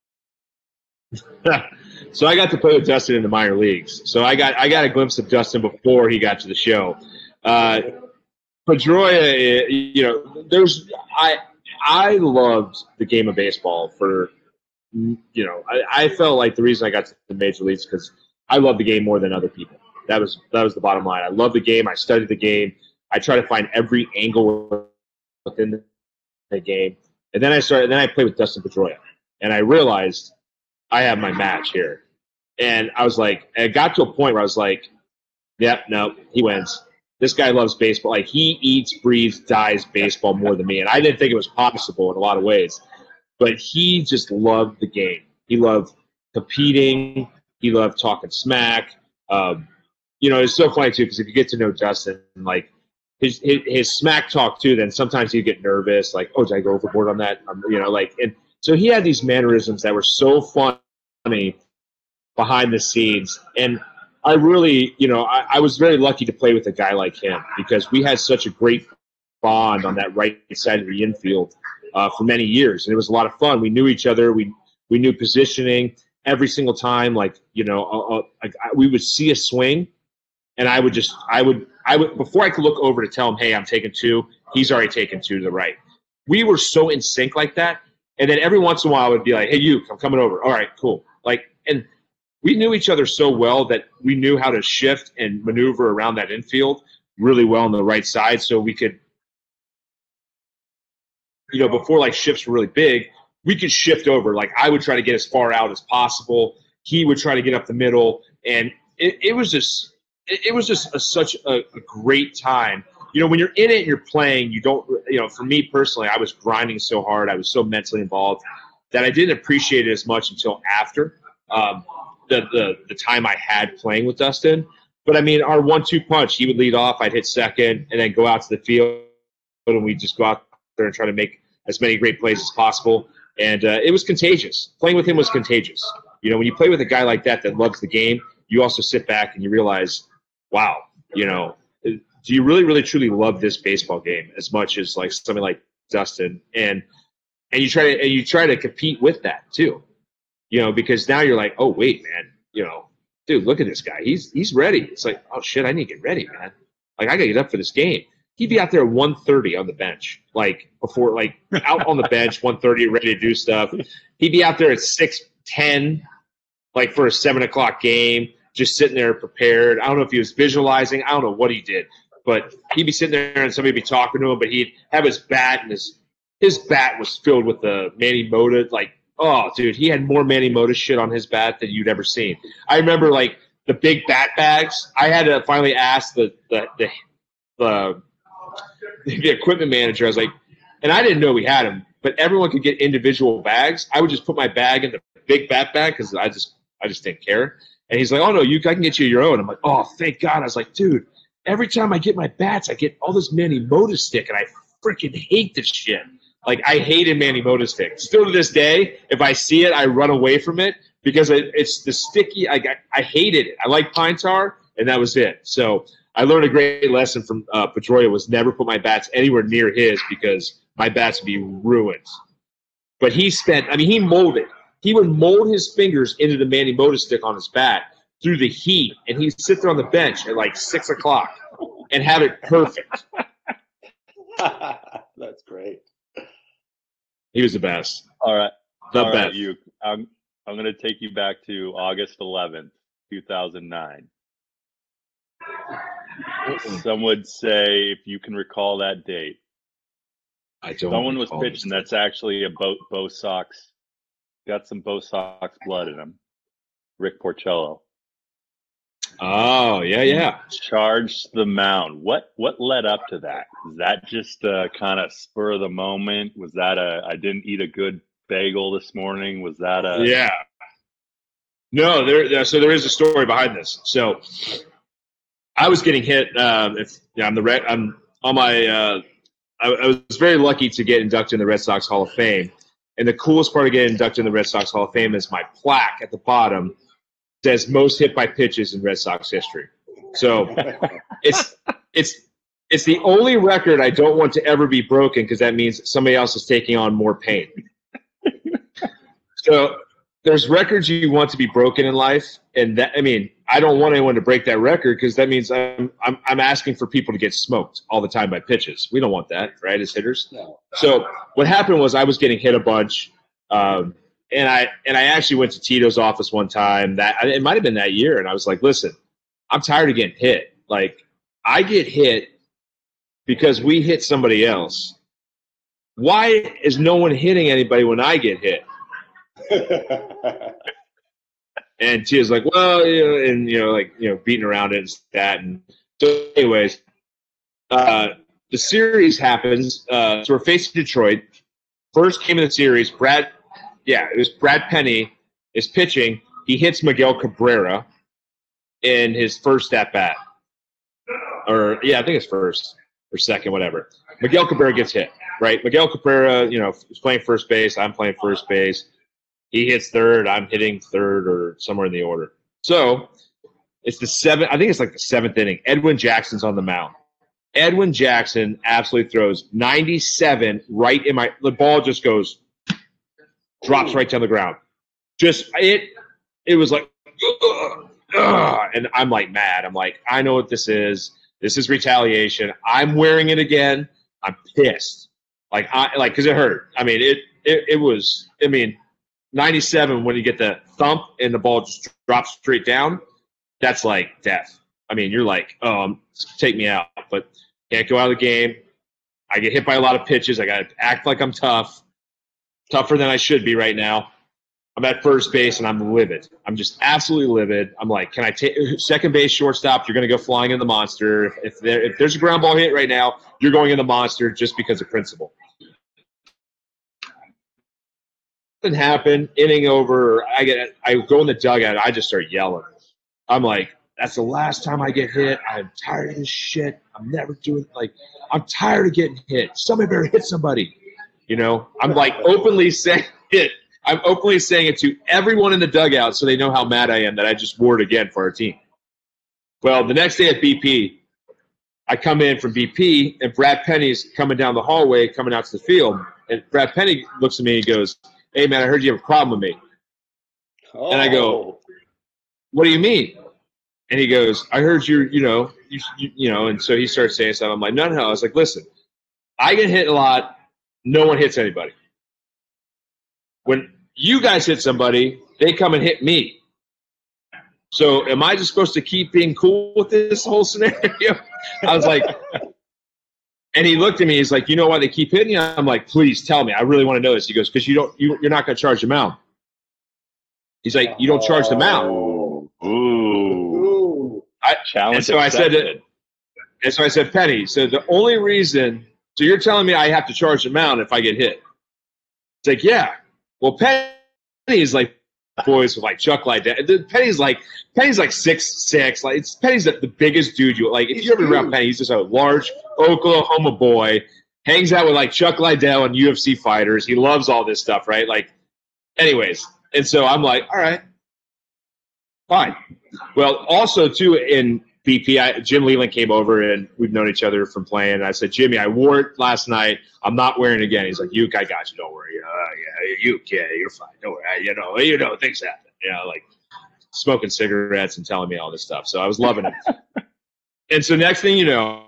So I got to play with Dustin in the minor leagues. So I got I got a glimpse of Dustin before he got to the show. Uh, Pedroia, you know, there's I I loved the game of baseball for, you know, I, I felt like the reason I got to the major leagues because I love the game more than other people. That was that was the bottom line. I love the game. I studied the game. I try to find every angle within the game. And then I started. Then I played with Dustin Pedroia, and I realized I have my match here. And I was like, it got to a point where I was like, yep, no, he wins. This guy loves baseball. Like, he eats, breathes, dies baseball more than me. And I didn't think it was possible in a lot of ways. But he just loved the game. He loved competing. He loved talking smack. Um, you know, it's so funny, too, because if you get to know Dustin, like, his, his his smack talk, too, then sometimes he'd get nervous. Like, oh, did I go overboard on that? Um, you know, like, and so he had these mannerisms that were so funny behind the scenes. And I really, you know, I, I was very lucky to play with a guy like him because we had such a great bond on that right side of the infield uh, for many years, and it was a lot of fun. We knew each other. We we knew positioning every single time. Like, you know, uh, uh, I, I, we would see a swing, and I would just, I would, I would before I could look over to tell him, hey, I'm taking two. He's already taken two to the right. We were so in sync like that, and then every once in a while I would be like, hey, you, I'm coming over. All right, cool. Like, and we knew each other so well that we knew how to shift and maneuver around that infield really well on the right side, so we could, you know, before like shifts were really big, we could shift over. Like I would try to get as far out as possible. He would try to get up the middle, and it, it was just, it, it was just a, such a, a great time. You know, when you're in it and you're playing, you don't, you know, for me personally, I was grinding so hard. I was so mentally involved that I didn't appreciate it as much until after um, the, the, the time I had playing with Dustin. But I mean, our one two punch, he would lead off, I'd hit second, and then go out to the field, and we'd just go out there and try to make as many great plays as possible. And uh, it was contagious. Playing with him was contagious. You know, when you play with a guy like that that loves the game, you also sit back and you realize, wow, you know, do you really, really, truly love this baseball game as much as like something like Dustin? And and you try to and you try to compete with that too, you know, because now you're like, oh wait, man, you know, dude, look at this guy. He's he's ready. It's like, oh shit, I need to get ready, man. Like I gotta get up for this game. He'd be out there at one thirty on the bench, like before, like out on the bench, one thirty, ready to do stuff. He'd be out there at six ten, like for a seven o'clock game, just sitting there prepared. I don't know if he was visualizing. I don't know what he did. But he'd be sitting there and somebody would be talking to him, but he'd have his bat, and his his bat was filled with the Manny Mota. Like, oh, dude, he had more Manny Mota shit on his bat than you'd ever seen. I remember, like, the big bat bags. I had to finally ask the the the, the, the equipment manager. I was like, and I didn't know we had them, but everyone could get individual bags. I would just put my bag in the big bat bag because I just I just didn't care. And he's like, oh, no, you I can get you your own. I'm like, oh, thank God. I was like, dude, every time I get my bats, I get all this Manny Mota stick, and I freaking hate this shit. Like, I hated Manny Mota stick. Still to this day, if I see it, I run away from it because it, it's the sticky. I, I I hated it. I like pine tar, and that was it. So I learned a great lesson from uh, Pedroia was never put my bats anywhere near his because my bats would be ruined. But he spent – I mean, he molded. He would mold his fingers into the Manny Mota stick on his bat through the heat, and he'd sit there on the bench at like six o'clock and have it perfect.
That's great.
He was the best.
All right.
The
All
best.
right, you. I'm, I'm going to take you back to August eleventh, two thousand nine. Some would say, if you can recall that date,
I don't
someone was
recall
pitching
this.
that's actually a Bo, Bo Sox, got some Bo Sox blood in him. Rick Porcello.
Oh, yeah, yeah.
Charged the mound. What what led up to that? Was that just a kind of spur of the moment? Was that a I didn't eat a good bagel this morning? Was that a
Yeah. No, there, there. So there is a story behind this. So I was getting hit. Um, if yeah, I'm the Red. I'm on my. Uh, I, I was very lucky to get inducted in the Red Sox Hall of Fame, and the coolest part of getting inducted in the Red Sox Hall of Fame is my plaque at the bottom says most hit by pitches in Red Sox history. So it's it's it's the only record I don't want to ever be broken because that means somebody else is taking on more pain. So there's records you want to be broken in life, and that I mean I don't want anyone to break that record because that means I'm I'm I'm asking for people to get smoked all the time by pitches. We don't want that, right, as hitters.
No.
So what happened was I was getting hit a bunch. Um, And I and I actually went to Tito's office one time. That it might have been that year, and I was like, "Listen, I'm tired of getting hit. Like, I get hit because we hit somebody else. Why is no one hitting anybody when I get hit?" And Tito's like, "Well, you know," and you know, like you know, beating around it and that. And so, anyways, uh, the series happens. Uh, so we're facing Detroit. First game of the series, Brad. Yeah, it was Brad Penny is pitching. He hits Miguel Cabrera in his first at bat. Or, yeah, I think it's first or second, whatever. Miguel Cabrera gets hit, right? Miguel Cabrera, you know, is playing first base. I'm playing first base. He hits third. I'm hitting third or somewhere in the order. So It's the seventh. I think it's like the seventh inning. Edwin Jackson's on the mound. Edwin Jackson absolutely throws ninety-seven right in my – the ball just goes – drops right to the ground. Just – it it was like ugh, ugh, and I'm like mad. I'm like, I know what this is. This is retaliation. I'm wearing it again. I'm pissed. Like, I like because it hurt. I mean, it, it it was – I mean, ninety-seven when you get the thump and the ball just drops straight down, that's like death. I mean, you're like, um, take me out. But – can't go out of the game. I get hit by a lot of pitches. I got to act like I'm tough, tougher than I should be right now. I'm at first base, and I'm livid. I'm just absolutely livid. I'm like, can I take second base, shortstop? You're going to go flying in the monster. If, if, there, if there's a ground ball hit right now, you're going in the monster just because of principle. Nothing happened. Inning over. I get. I go in the dugout. I just start yelling. I'm like, that's the last time I get hit. I'm tired of this shit. I'm never doing like I'm tired of getting hit. Somebody better hit somebody. You know, I'm like openly saying it. I'm openly saying it to everyone in the dugout so they know how mad I am that I just wore it again for our team. Well, the next day at B P, I come in from B P and Brad Penny's coming down the hallway, coming out to the field. And Brad Penny looks at me and goes, "Hey man, I heard you have a problem with me." Oh. And I go, "What do you mean?" And he goes, I heard you, you know, you, you, you know, and so he starts saying stuff. I'm like, no, no. I was like, listen, I get hit a lot. No one hits anybody. When you guys hit somebody, they come and hit me. So am I just supposed to keep being cool with this whole scenario? I was like, and he looked at me. He's like, you know why they keep hitting you? I'm like, please tell me. I really want to know this. He goes, because you don't, you, you're not going to charge the mound. He's like, you don't charge the mound.
Ooh.
I,
Challenge
and so
accepted.
I said, and so I said, Penny. So the only reason, so you're telling me I have to charge the mound if I get hit? It's like, yeah. Well, Penny is like boys with like Chuck like that. Penny's like Penny's like six six. Like it's Penny's the, the biggest dude you like. If you ever around Penny, he's just a large Oklahoma boy. Hangs out with like Chuck Liddell and U F C fighters. He loves all this stuff, right? Like, anyways. And so I'm like, all right, fine. Well, also, too, in B P, I, Jim Leland came over, and we've known each other from playing. And I said, Jimmy, I wore it last night. I'm not wearing it again. He's like, Uke, I got you. Don't worry. Uh, yeah, Uke, yeah, you're fine. Don't worry. I, you know, you know, things happen. You know, like smoking cigarettes and telling me all this stuff. So I was loving it. And so next thing you know,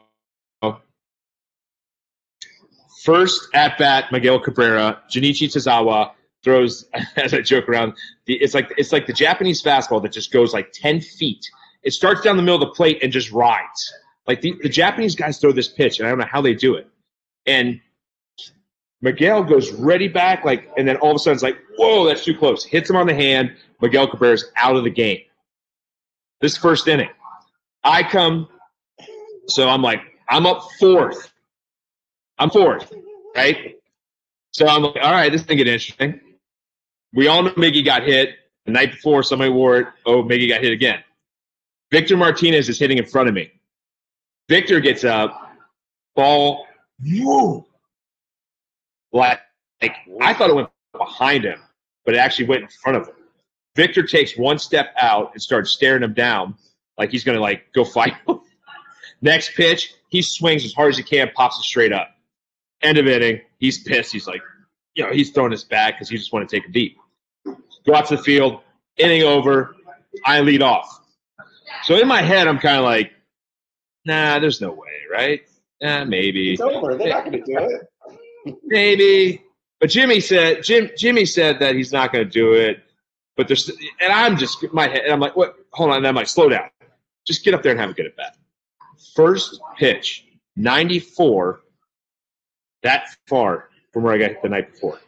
first at-bat, Miguel Cabrera, Junichi Tazawa throws, as I joke around, the, it's like it's like the Japanese fastball that just goes like ten feet. It starts down the middle of the plate and just rides. Like the, the Japanese guys throw this pitch, and I don't know how they do it. And Miguel goes ready back, like, and then all of a sudden it's like, whoa, that's too close. Hits him on the hand. Miguel Cabrera's out of the game. This first inning. I come, so I'm like, I'm up fourth. I'm fourth, right? So I'm like, all right, this thing get interesting. We all know Miggy got hit. The night before, somebody wore it. Oh, Miggy got hit again. Victor Martinez is hitting in front of me. Victor gets up. Ball. Whoa. Like, like, I thought it went behind him, but it actually went in front of him. Victor takes one step out and starts staring him down like he's going to, like, go fight him. Next pitch, he swings as hard as he can, pops it straight up. End of inning. He's pissed. He's like, you know, he's throwing his back because he just want to take a beat. Go out to the field. Inning over. I lead off. So in my head, I'm kind of like, nah, there's no way, right? Eh, maybe.
It's over. They're not going to do it.
Maybe. But Jimmy said, Jim, Jimmy said that he's not going to do it. But there's, and I'm just, my head, and I'm like, what? Hold on. And I'm like, slow down. Just get up there and have a good at bat. First pitch, ninety-four, that far from where I got hit the night before.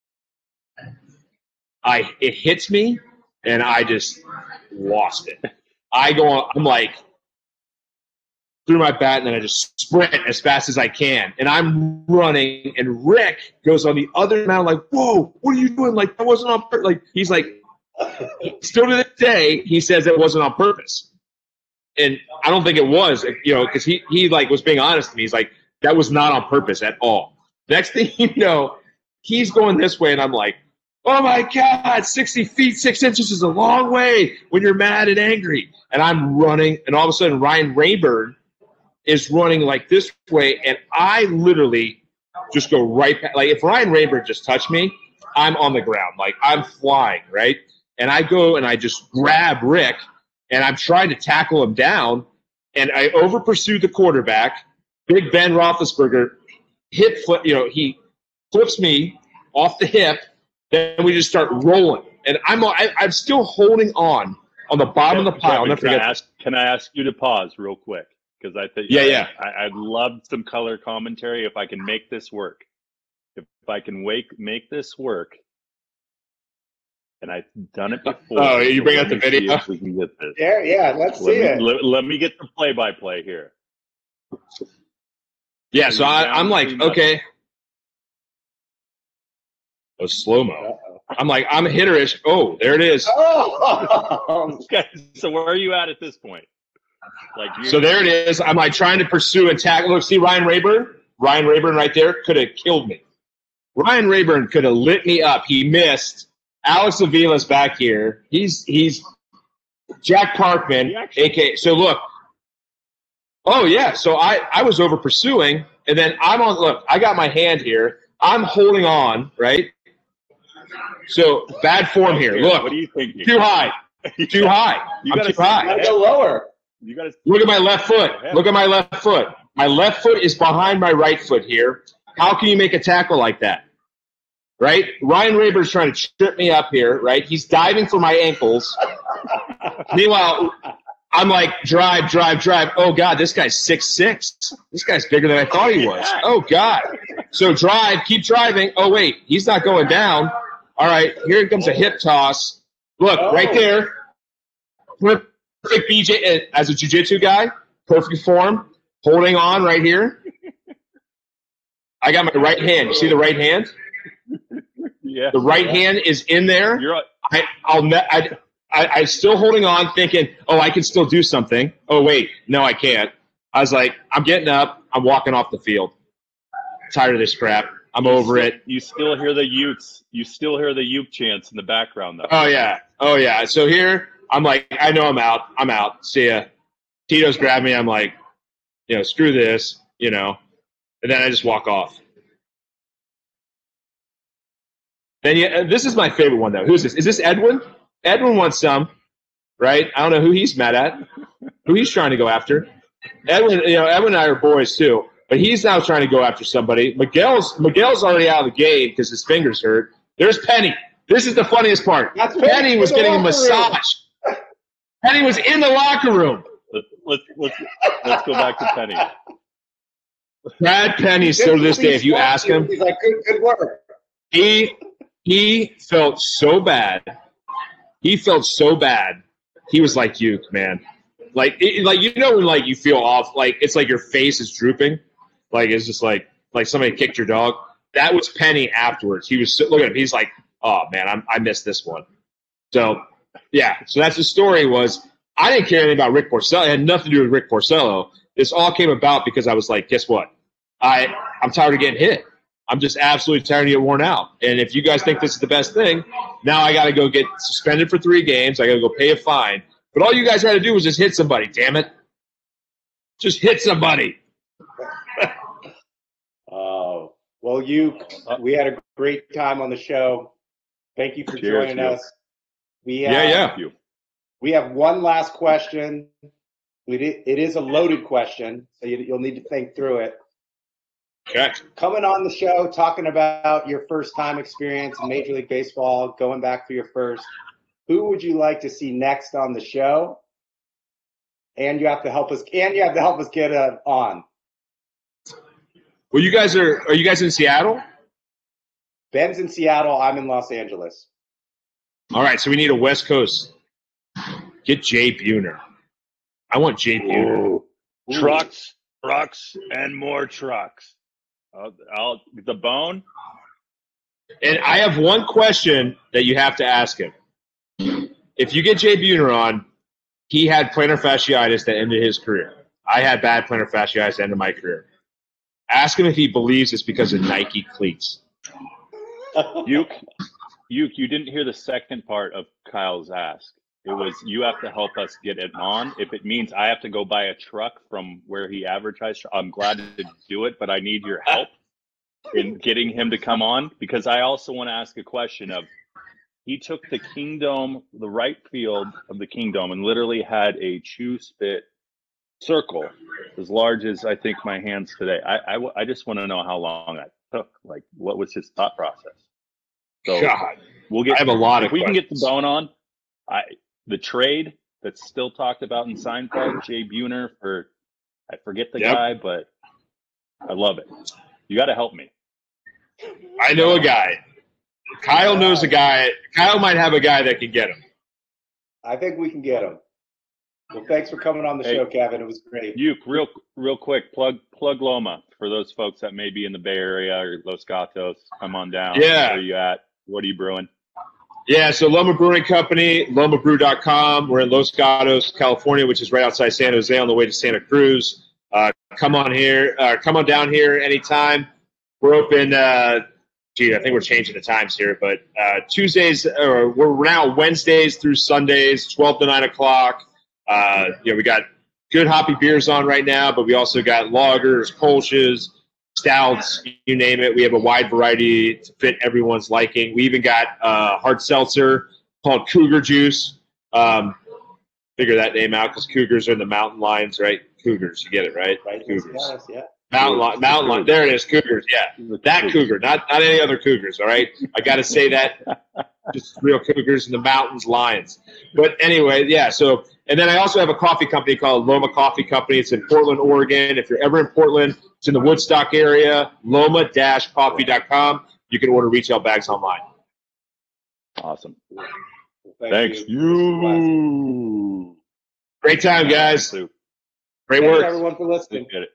I it hits me, and I just lost it. I go on, I'm like, threw my bat, and then I just sprint as fast as I can. And I'm running, and Rick goes on the other mound like, whoa, what are you doing? Like, that wasn't on purpose. Like, he's like, still to this day, he says it wasn't on purpose. And I don't think it was, you know, because he, he, like, was being honest to me. He's like, that was not on purpose at all. Next thing you know, he's going this way, and I'm like, oh my God, sixty feet, six inches is a long way when you're mad and angry. And I'm running, and all of a sudden Ryan Rayburn is running like this way, and I literally just go right back. Like, if Ryan Rayburn just touched me, I'm on the ground. Like, I'm flying, right? And I go and I just grab Rick, and I'm trying to tackle him down, and I over-pursued the quarterback. Big Ben Roethlisberger hip flip, you know, he flips me off the hip, then we just start rolling. And I'm I, I'm still holding on on the bottom of the pile. I'll never
can, I
forget.
ask, can I ask you to pause real quick? Because I think
Yeah, yeah.
I, I'd love some color commentary if I can make this work. If, if I can wake, make this work, and I've done it before.
Oh, you
so
bring
let
out the
me see
video?
if we can get this.
Yeah, yeah, let's
Let
see
me,
it.
let, let me get the play-by-play here.
Yeah, so I, I'm like,
Down three
okay. Oh, slow-mo.
Uh-oh.
I'm like, I'm hitterish. Oh, there it is.
Oh,
Okay, so where are you at at this point? Like, you
So there it is. I'm like trying to pursue and tackle. Look, see Ryan Rayburn? Ryan Rayburn right there could have killed me. Ryan Rayburn could have lit me up. He missed. Alex Avila's back here. He's he's Jack Parkman,
He actually-
A K A. So look. Oh yeah. So I I was over pursuing, and then I'm on. Look, I got my hand here. I'm holding on, right? So bad form here. Look,
what do you think?
too high, too high.
You
I'm
gotta
too high.
gotta go lower.
You got to
Look at my left foot. Look at my left foot. My left foot is behind my right foot here. How can you make a tackle like that? Right? Ryan Rayburn's trying to trip me up here, right? He's diving for my ankles. Meanwhile, I'm like, drive, drive, drive. Oh, God, this guy's six six. This guy's bigger than I thought he was. Oh, God. So drive, keep driving. Oh, wait, he's not going down. All right, here comes a hip toss. Look,
Oh.
right there. Perfect B J as a jiu-jitsu guy. Perfect form. Holding on right here. I got my right hand. You see the right hand?
yeah.
The right hand is in there.
You're
I, I'll ne- I, I, I'm still holding on, thinking, oh, I can still do something. Oh, wait, no, I can't. I was like, I'm getting up. I'm walking off the field. Tired of this crap. I'm over it.
You still hear the Utes. You still hear the Uke chants in the background, though.
Oh, yeah. Oh, yeah. So here, I'm like, I know I'm out. I'm out. See ya. Tito's grabbed me. I'm like, you know, screw this, you know. And then I just walk off. Then yeah, this is my favorite one, though. Who's this? Is this Edwin? Edwin wants some, right? I don't know who he's mad at, who he's trying to go after. Edwin, you know, Edwin and I are boys, too. But he's now trying to go after somebody. Miguel's Miguel's already out of the game because his finger's hurt. There's Penny. This is the funniest part.
That's
Penny
Penny
was
in the
getting a
locker room.
massage. Penny was in the locker room.
Let's, let's, let's, let's go back to Penny.
Brad Penny, still to this day, if you ask him,
He's like, good, good work.
he he felt so bad. He felt so bad. He was like you, man. Like, it, like you know when like you feel off, like it's like your face is drooping. Like it's just like like somebody kicked your dog. That was Penny afterwards. He was look at him. He's like, oh man, I'm, I missed this one. So yeah, so that's the story. Was I didn't care anything about Rick Porcello. It had nothing to do with Rick Porcello. This all came about because I was like, guess what? I I'm tired of getting hit. I'm just absolutely tired of getting worn out. And if you guys think this is the best thing, now I got to go get suspended for three games. I got to go pay a fine. But all you guys had to do was just hit somebody. Damn it, just hit somebody.
Oh, well, you, we had a great time on the show. Thank you for
Cheers,
joining
you.
us. We have,
Yeah, yeah.
Thank you.
We have one last question. We did, it is a loaded question, so you, you'll need to think through it.
Okay.
Coming on the show, talking about your first time experience in Major League Baseball, going back for your first, who would you like to see next on the show? And you have to help us, and you have to help us get uh, on.
Well, you guys are are you guys in Seattle?
Ben's in Seattle. I'm in Los Angeles.
All right, so we need a West Coast. Get Jay Buhner. I want Jay Buhner.
Ooh.
Trucks, trucks, and more trucks. I'll, I'll the bone.
And I have one question that you have to ask him. If you get Jay Buhner on, he had plantar fasciitis that ended his career. I had bad plantar fasciitis that ended my career. Ask him if he believes it's because of Nike cleats.
Uke, you you didn't hear the second part of Kyle's ask. It was, you have to help us get it on. If it means I have to go buy a truck from where he advertised, I'm glad to do it, but I need your help in getting him to come on, because I also want to ask a question of, he took the Kingdome, the right field of the Kingdome, and literally had a chew spit circle as large as I think my hands today. I, I, I just want to know how long that took. Like, what was his thought process? So
God,
we'll get.
I have a lot
if
of
we
questions.
can get the bone on. I the trade that's still talked about in Seinfeld, Jay Buhner for, I forget the
Yep.
guy, but I love it. You got to help me.
I know a guy. Kyle knows a guy. Kyle might have a guy that can get him.
I think we can get him. Well, thanks for coming on the
Hey,
show, Kevin. It was great.
You real real quick, plug plug Loma for those folks that may be in the Bay Area or Los Gatos. Come on down.
Yeah.
Where are you at? What are you brewing?
Yeah, so Loma Brewing Company, loma brew dot com. We're in Los Gatos, California, which is right outside San Jose on the way to Santa Cruz. Uh, come on here. Uh, come on down here anytime. We're open. Uh, gee, I think we're changing the times here, but uh, Tuesdays, or we're now Wednesdays through Sundays, twelve to nine o'clock. Uh, you know, we got good hoppy beers on right now, but we also got lagers, kolsches, stouts, you name it. We have a wide variety to fit everyone's liking. We even got uh, hard seltzer called Cougar Juice. Um, figure that name out because Cougars are in the mountain lions, right? Cougars, you get it, right?
Right?
Cougars.
Yes, yeah.
Mountain lion, mountain lion. There it is, Cougars. Yeah, that Cougar, not not any other Cougars. All right, I got to say that. Just real Cougars in the mountains, lions. But anyway, yeah. So, and then I also have a coffee company called Loma Coffee Company. It's in Portland, Oregon. If you're ever in Portland, it's in the Woodstock area. loma dash coffee dot com. You can order retail bags online.
Awesome.
Well, thank
Thanks
you.
you.
Great time, guys.
Thanks,
Great
Thanks,
work.
everyone, for listening.
Appreciate it.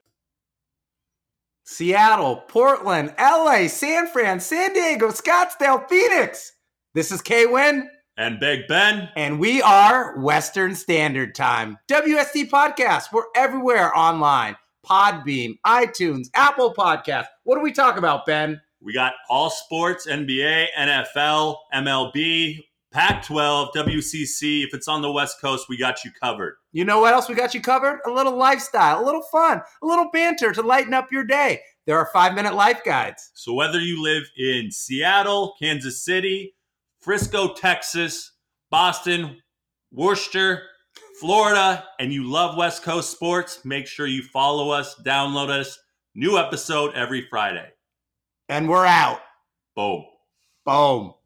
Seattle, Portland, L A, San Fran, San Diego, Scottsdale, Phoenix. This is K-Win.
And Big Ben.
And we are Western Standard Time. W S T Podcast. We're everywhere online. Podbean, iTunes, Apple Podcasts. What do we talk about, Ben?
We got all sports, N B A, N F L, M L B, Pac twelve, W C C. If it's on the West Coast, we got you covered.
You know what else we got you covered? A little lifestyle, a little fun, a little banter to lighten up your day. There are five-minute life guides.
So whether you live in Seattle, Kansas City, Frisco, Texas, Boston, Worcester, Florida, and you love West Coast sports, make sure you follow us, download us. New episode every Friday.
And we're out.
Boom.
Boom.